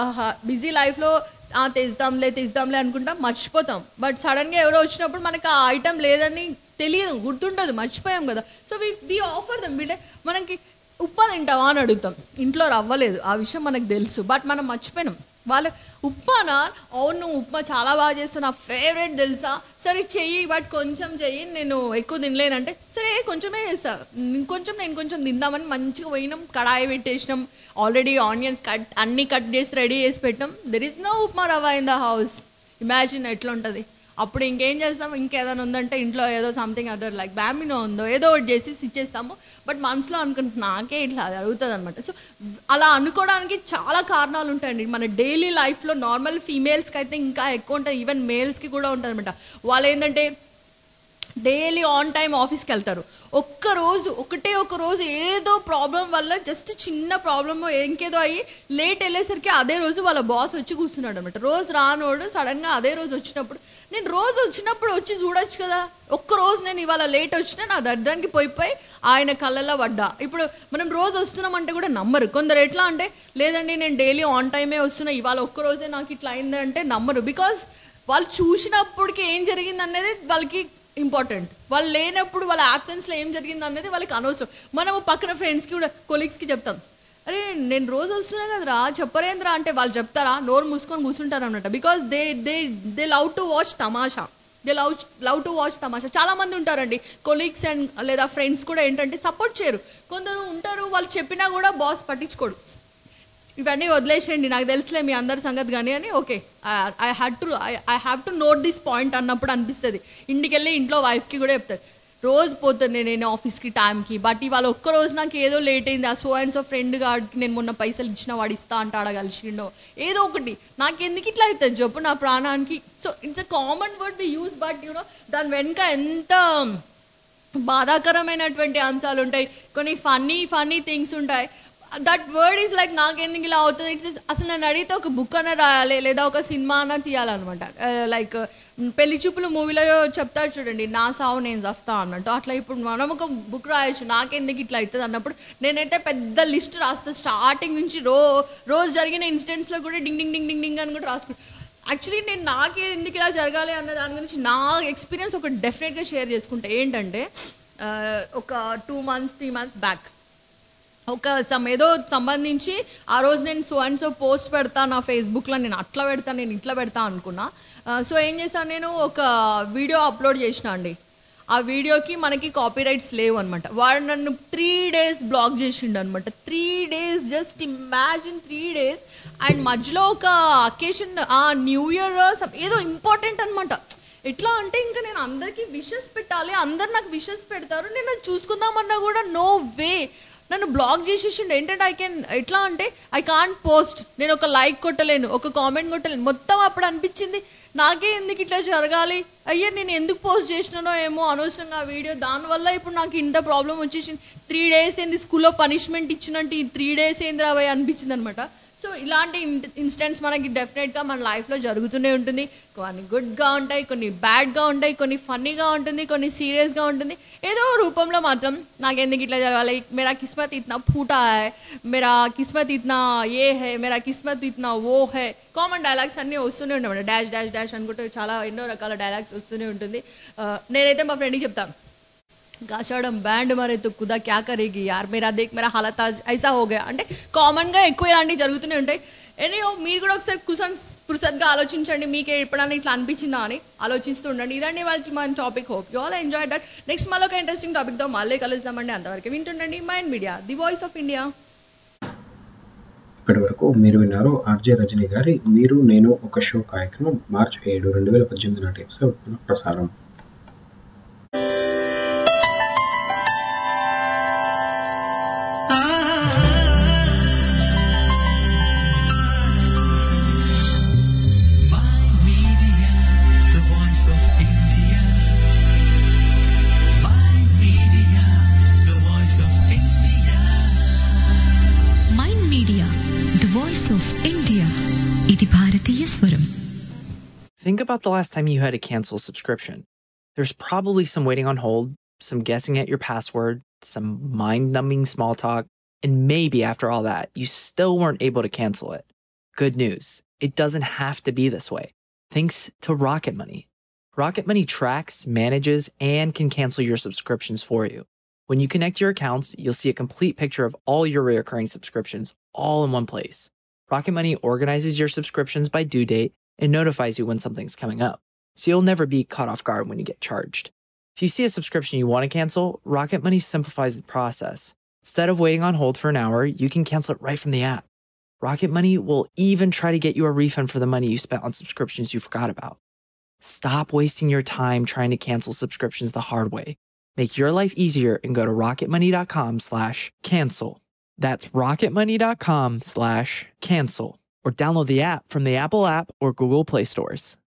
బిజీ లైఫ్లో తెస్తాంలే తెస్తాంలే అనుకుంటాం, మర్చిపోతాం. బట్ సడన్గా ఎవరో వచ్చినప్పుడు మనకు ఆ ఐటమ్ లేదని తెలియదు, గుర్తుండదు, మర్చిపోయాం కదా. So we we offer them. వీళ్ళే మనకి ఉప్మా తింటావా అని అడుగుతాం, ఇంట్లో రవ్వలేదు ఆ విషయం మనకు తెలుసు బట్ మనం మర్చిపోయినాం. వాళ్ళ ఉప్మానా, అవును నువ్వు ఉప్మా చాలా బాగా చేస్తావు నా ఫేవరెట్ తెలుసా, సరే చెయ్యి బట్ కొంచెం చెయ్యి నేను ఎక్కువ తినలేనంటే సరే కొంచెమే చేస్తా, ఇంకొంచెం నేను కొంచెం తిందామని మంచిగా పోయినాం, కడాయి పెట్టేసినాం, ఆల్రెడీ ఆనియన్స్ కట్ అన్నీ కట్ చేసి రెడీ చేసి పెట్టినాం. దెర్ ఈస్ నో ఉప్మా రవ్వ ఇన్ ద హౌస్. ఇమాజిన్ ఎట్లా ఉంటుంది. అప్పుడు ఇంకేం చేస్తాం, ఇంకేదైనా ఉందంటే ఇంట్లో ఏదో సంథింగ్ అదర్ లైక్ బ్యామినో ఉందో ఏదో ఒకటి చేసి ఇచ్చేస్తాము. బట్ మనసులో అనుకుంటున్నా నాకే ఇట్లా అడుగుతుంది అనమాట. సో అలా అనుకోవడానికి చాలా కారణాలు ఉంటాయండి మన డైలీ లైఫ్లో. నార్మల్ ఫీమేల్స్కి అయితే ఇంకా ఎక్కువ ఉంటాయి, ఈవెన్ మేల్స్కి కూడా ఉంటుంది అనమాట. వాళ్ళు ఏంటంటే డైలీ ఆన్ టైం ఆఫీస్కి వెళ్తారు, ఒక్కరోజు ఒకటే ఒక రోజు ఏదో ప్రాబ్లం వల్ల జస్ట్ చిన్న ప్రాబ్లమ్ ఇంకేదో అయ్యి లేట్ వెళ్ళేసరికి అదే రోజు వాళ్ళ బాస్ వచ్చి కూర్చున్నాడు అనమాట. రోజు రానోడు సడన్గా అదే రోజు వచ్చినప్పుడు, నేను రోజు వచ్చినప్పుడు వచ్చి చూడొచ్చు కదా, ఒక్కరోజు నేను ఇవాళ లేట్ వచ్చినా నా దర్దానికి పోయిపోయి ఆయన కళ్ళల్లో పడ్డా. ఇప్పుడు మనం రోజు వస్తున్నామంటే కూడా నమ్మరు కొందరు. ఎట్లా అంటే లేదండి నేను డైలీ ఆన్ టైమే వస్తున్నా, ఇవాళ ఒక్కరోజే నాకు ఇట్లా అయిందంటే నమ్మరు. బికాస్ వాళ్ళు చూసినప్పటికి ఏం జరిగింది అనేది వాళ్ళకి ఇంపార్టెంట్, వాళ్ళు లేనప్పుడు వాళ్ళ యాబ్సెన్స్లో ఏం జరిగింది అనేది వాళ్ళకి అనవసరం. మనము పక్కన ఫ్రెండ్స్కి కూడా కొలీగ్స్కి చెప్తాం, అరే నేను రోజు వస్తున్నా కదరా చెప్పరేంద్రా అంటే వాళ్ళు చెప్తారా, నోరు మూసుకొని కూర్చుంటారు అన్నమాట. Because they they they love to watch tamasha, they love love to watch tamasha. చాలా మంది ఉంటారండి కొలీగ్స్ అండ్ లేదా ఫ్రెండ్స్ కూడా ఏంటంటే సపోర్ట్ చేయరు. కొందరు ఉంటారు వాళ్ళు చెప్పినా కూడా బాస్ పట్టించుకోడు, ఇవన్నీ వదిలేసేయండి నాకు తెలుసులే మీ అందరి సంగతి కానీ అని. Okay I had to I have to note this point అన్నప్పుడు అనిపిస్తుంది. ఇంటికి వెళ్ళి ఇంట్లో వైఫ్కి కూడా చెప్తారు, రోజు పోతుంది నేను ఆఫీస్కి టైంకి, బట్ ఇవాళ ఒక్క రోజు నాకు ఏదో లేట్ అయింది, ఆ సో అండ్ సో ఫ్రెండ్ గాడికి నేను మొన్న పైసలు ఇచ్చిన వాడు ఇస్తా అంట అడగలిసిండో ఏదో ఒకటి, నాకు ఎందుకు ఇట్లా అవుతుంది చెప్పు నా ప్రాణానికి. So it's a common word we use, but you know దాని వెనుక ఎంత బాధాకరమైనటువంటి అంశాలు ఉంటాయి, కొన్ని ఫన్నీ ఫన్నీ థింగ్స్ ఉంటాయి. దట్ వర్డ్ ఈజ్ లైక్ నాకెందుకు ఇలా అవుతుంది. ఇట్స్ అసలు నన్ను అడిగితే ఒక బుక్ అన్న రాయాలి లేదా ఒక సినిమా అన్న తీయాలన్నమాట. లైక్ పెళ్లి చూపులు మూవీలో చెప్తాడు చూడండి, నా సావు నేను చస్తా అన్నట్టు. అట్లా ఇప్పుడు మనం ఒక బుక్ రాయొచ్చు నాకెందుకు ఇట్లా అవుతుంది అన్నప్పుడు. నేనైతే పెద్ద లిస్ట్ రాస్తాను స్టార్టింగ్ నుంచి, రో రోజు జరిగిన ఇన్సిడెంట్స్లో కూడా డింగ్ డింగ్ డింగ్ డింగ్ డింగ్ అని కూడా రాసుకుంటాను. యాక్చువల్లీ నేను నాకే ఎందుకు ఇలా జరగాలి అన్న దాని గురించి నా ఎక్స్పీరియన్స్ ఒక డెఫినెట్గా షేర్ చేసుకుంటా. ఏంటంటే ఒక two months three months back ఒక సమ్ ఏదో సంబంధించి ఆ రోజు నేను సో అండ్ సో పోస్ట్ పెడతా నా ఫేస్బుక్లో, నేను అట్లా పెడతా నేను ఇట్లా పెడతా అనుకున్నా. సో ఏం చేశాను, నేను ఒక వీడియో అప్లోడ్ చేసిన అండి. ఆ వీడియోకి మనకి కాపీ రైట్స్ లేవు అనమాట. వాడు నన్ను త్రీ డేస్ బ్లాక్ చేసిండు అనమాట. Three days just imagine three days and మధ్యలో ఒక అకేషన్ ఆ న్యూ ఇయర్ ఏదో ఇంపార్టెంట్ అనమాట. ఎట్లా అంటే ఇంకా నేను అందరికీ విషెస్ పెట్టాలి, అందరు నాకు విషెస్ పెడతారు, నేను అది చూసుకుందామన్నా కూడా నో వే నన్ను బ్లాక్ చేసేసిండు. ఏంటంటే ఐ కెన్ ఎట్లా అంటే ఐ కాంట్ పోస్ట్, నేను ఒక లైక్ కొట్టలేను, ఒక కామెంట్ కొట్టలేను. మొత్తం అప్పుడు అనిపించింది నాకే ఎందుకు ఇట్లా జరగాలి, అయ్యా నేను ఎందుకు పోస్ట్ చేసినానో ఏమో అనవసరంగా ఆ వీడియో, దానివల్ల ఇప్పుడు నాకు ఇంత ప్రాబ్లం వచ్చేసింది. త్రీ డేస్ ఏంది స్కూల్లో పనిష్మెంట్ ఇచ్చినట్టు ఈ త్రీ డేస్ ఏంది రాబోయే అనిపించింది అనమాట. సో ఇలాంటి ఇన్సిడెంట్స్ మనకి డెఫినెట్గా మన లైఫ్లో జరుగుతూనే ఉంటుంది. కొన్ని గుడ్గా ఉంటాయి, కొన్ని బ్యాడ్గా ఉంటాయి, కొన్ని ఫన్నీగా ఉంటుంది, కొన్ని సీరియస్గా ఉంటుంది. ఏదో రూపంలో మాత్రం నాకు ఎందుకు ఇట్లా జరగాలి, మేరా కిస్మత్ ఇतना फूटा है, मेरा किस्मत इतना ये है, मेरा किस्मत इतना वो है, కామన్ డైలాగ్స్ అన్నీ వస్తూనే ఉంటాయి. డాష్ డాష్ డాష్ అనుకుంటే చాలా ఎన్నో రకాల డైలాగ్స్ వస్తూనే ఉంటుంది. నేనైతే మా ఫ్రెండ్కి చెప్తాను, గాషాడం బ్యాండ్ మరే తో కుదా క్యా కరేగి యార్ మేరా దేక్ మేరా హాలత్ ఆజ్ ఐసా హో గయా. అంటే కామన్గా ఎక్కువ ఇలాంటివి జరుగుతూనే ఉంటాయి. ఎనీహో మీరు కూడా ఒకసారి కుసన్ పురుసద్గా ఆలోచించండి, మీకు ఎప్పుడైనా ఇట్లా అనిపించిందా అని ఆలోచిస్తూ ఉండండి. ఇదండి వాళ్ళ మన topic. Hope you all enjoy that. Next మళ్ళీ ఒక ఇంట్రెస్టింగ్ టాపిక్తో మళ్ళీ కలుద్దామండి. అంతవరకు వింటుండండి mind media, the voice of India. ఇప్పటి వరకు మీరు విన్నారు ఆర్జే రజనీ గారి మీరు నేను ఒక షో కార్యక్రమం మార్చి ఏడు రెండు వేల పద్దెనిమిది నాటి ఎపిసోడ్ ప్రసారం. Think about the last time you had to cancel a subscription. There's probably some waiting on hold, some guessing at your password, some mind-numbing small talk, and maybe after all that, you still weren't able to cancel it. Good news, it doesn't have to be this way. Thanks to Rocket Money. Rocket Money tracks, manages, and can cancel your subscriptions for you. When you connect your accounts, you'll see a complete picture of all your recurring subscriptions all in one place. Rocket Money organizes your subscriptions by due date and notifies you when something's coming up, so you'll never be caught off guard when you get charged. If you see a subscription you want to cancel, Rocket Money simplifies the process. Instead of waiting on hold for an hour, you can cancel it right from the app. Rocket Money will even try to get you a refund for the money you spent on subscriptions you forgot about. Stop wasting your time trying to cancel subscriptions the hard way. Make your life easier and go to rocketmoney.com slash cancel. That's rocketmoney.com slash cancel. Or download the app from the Apple app or Google Play stores.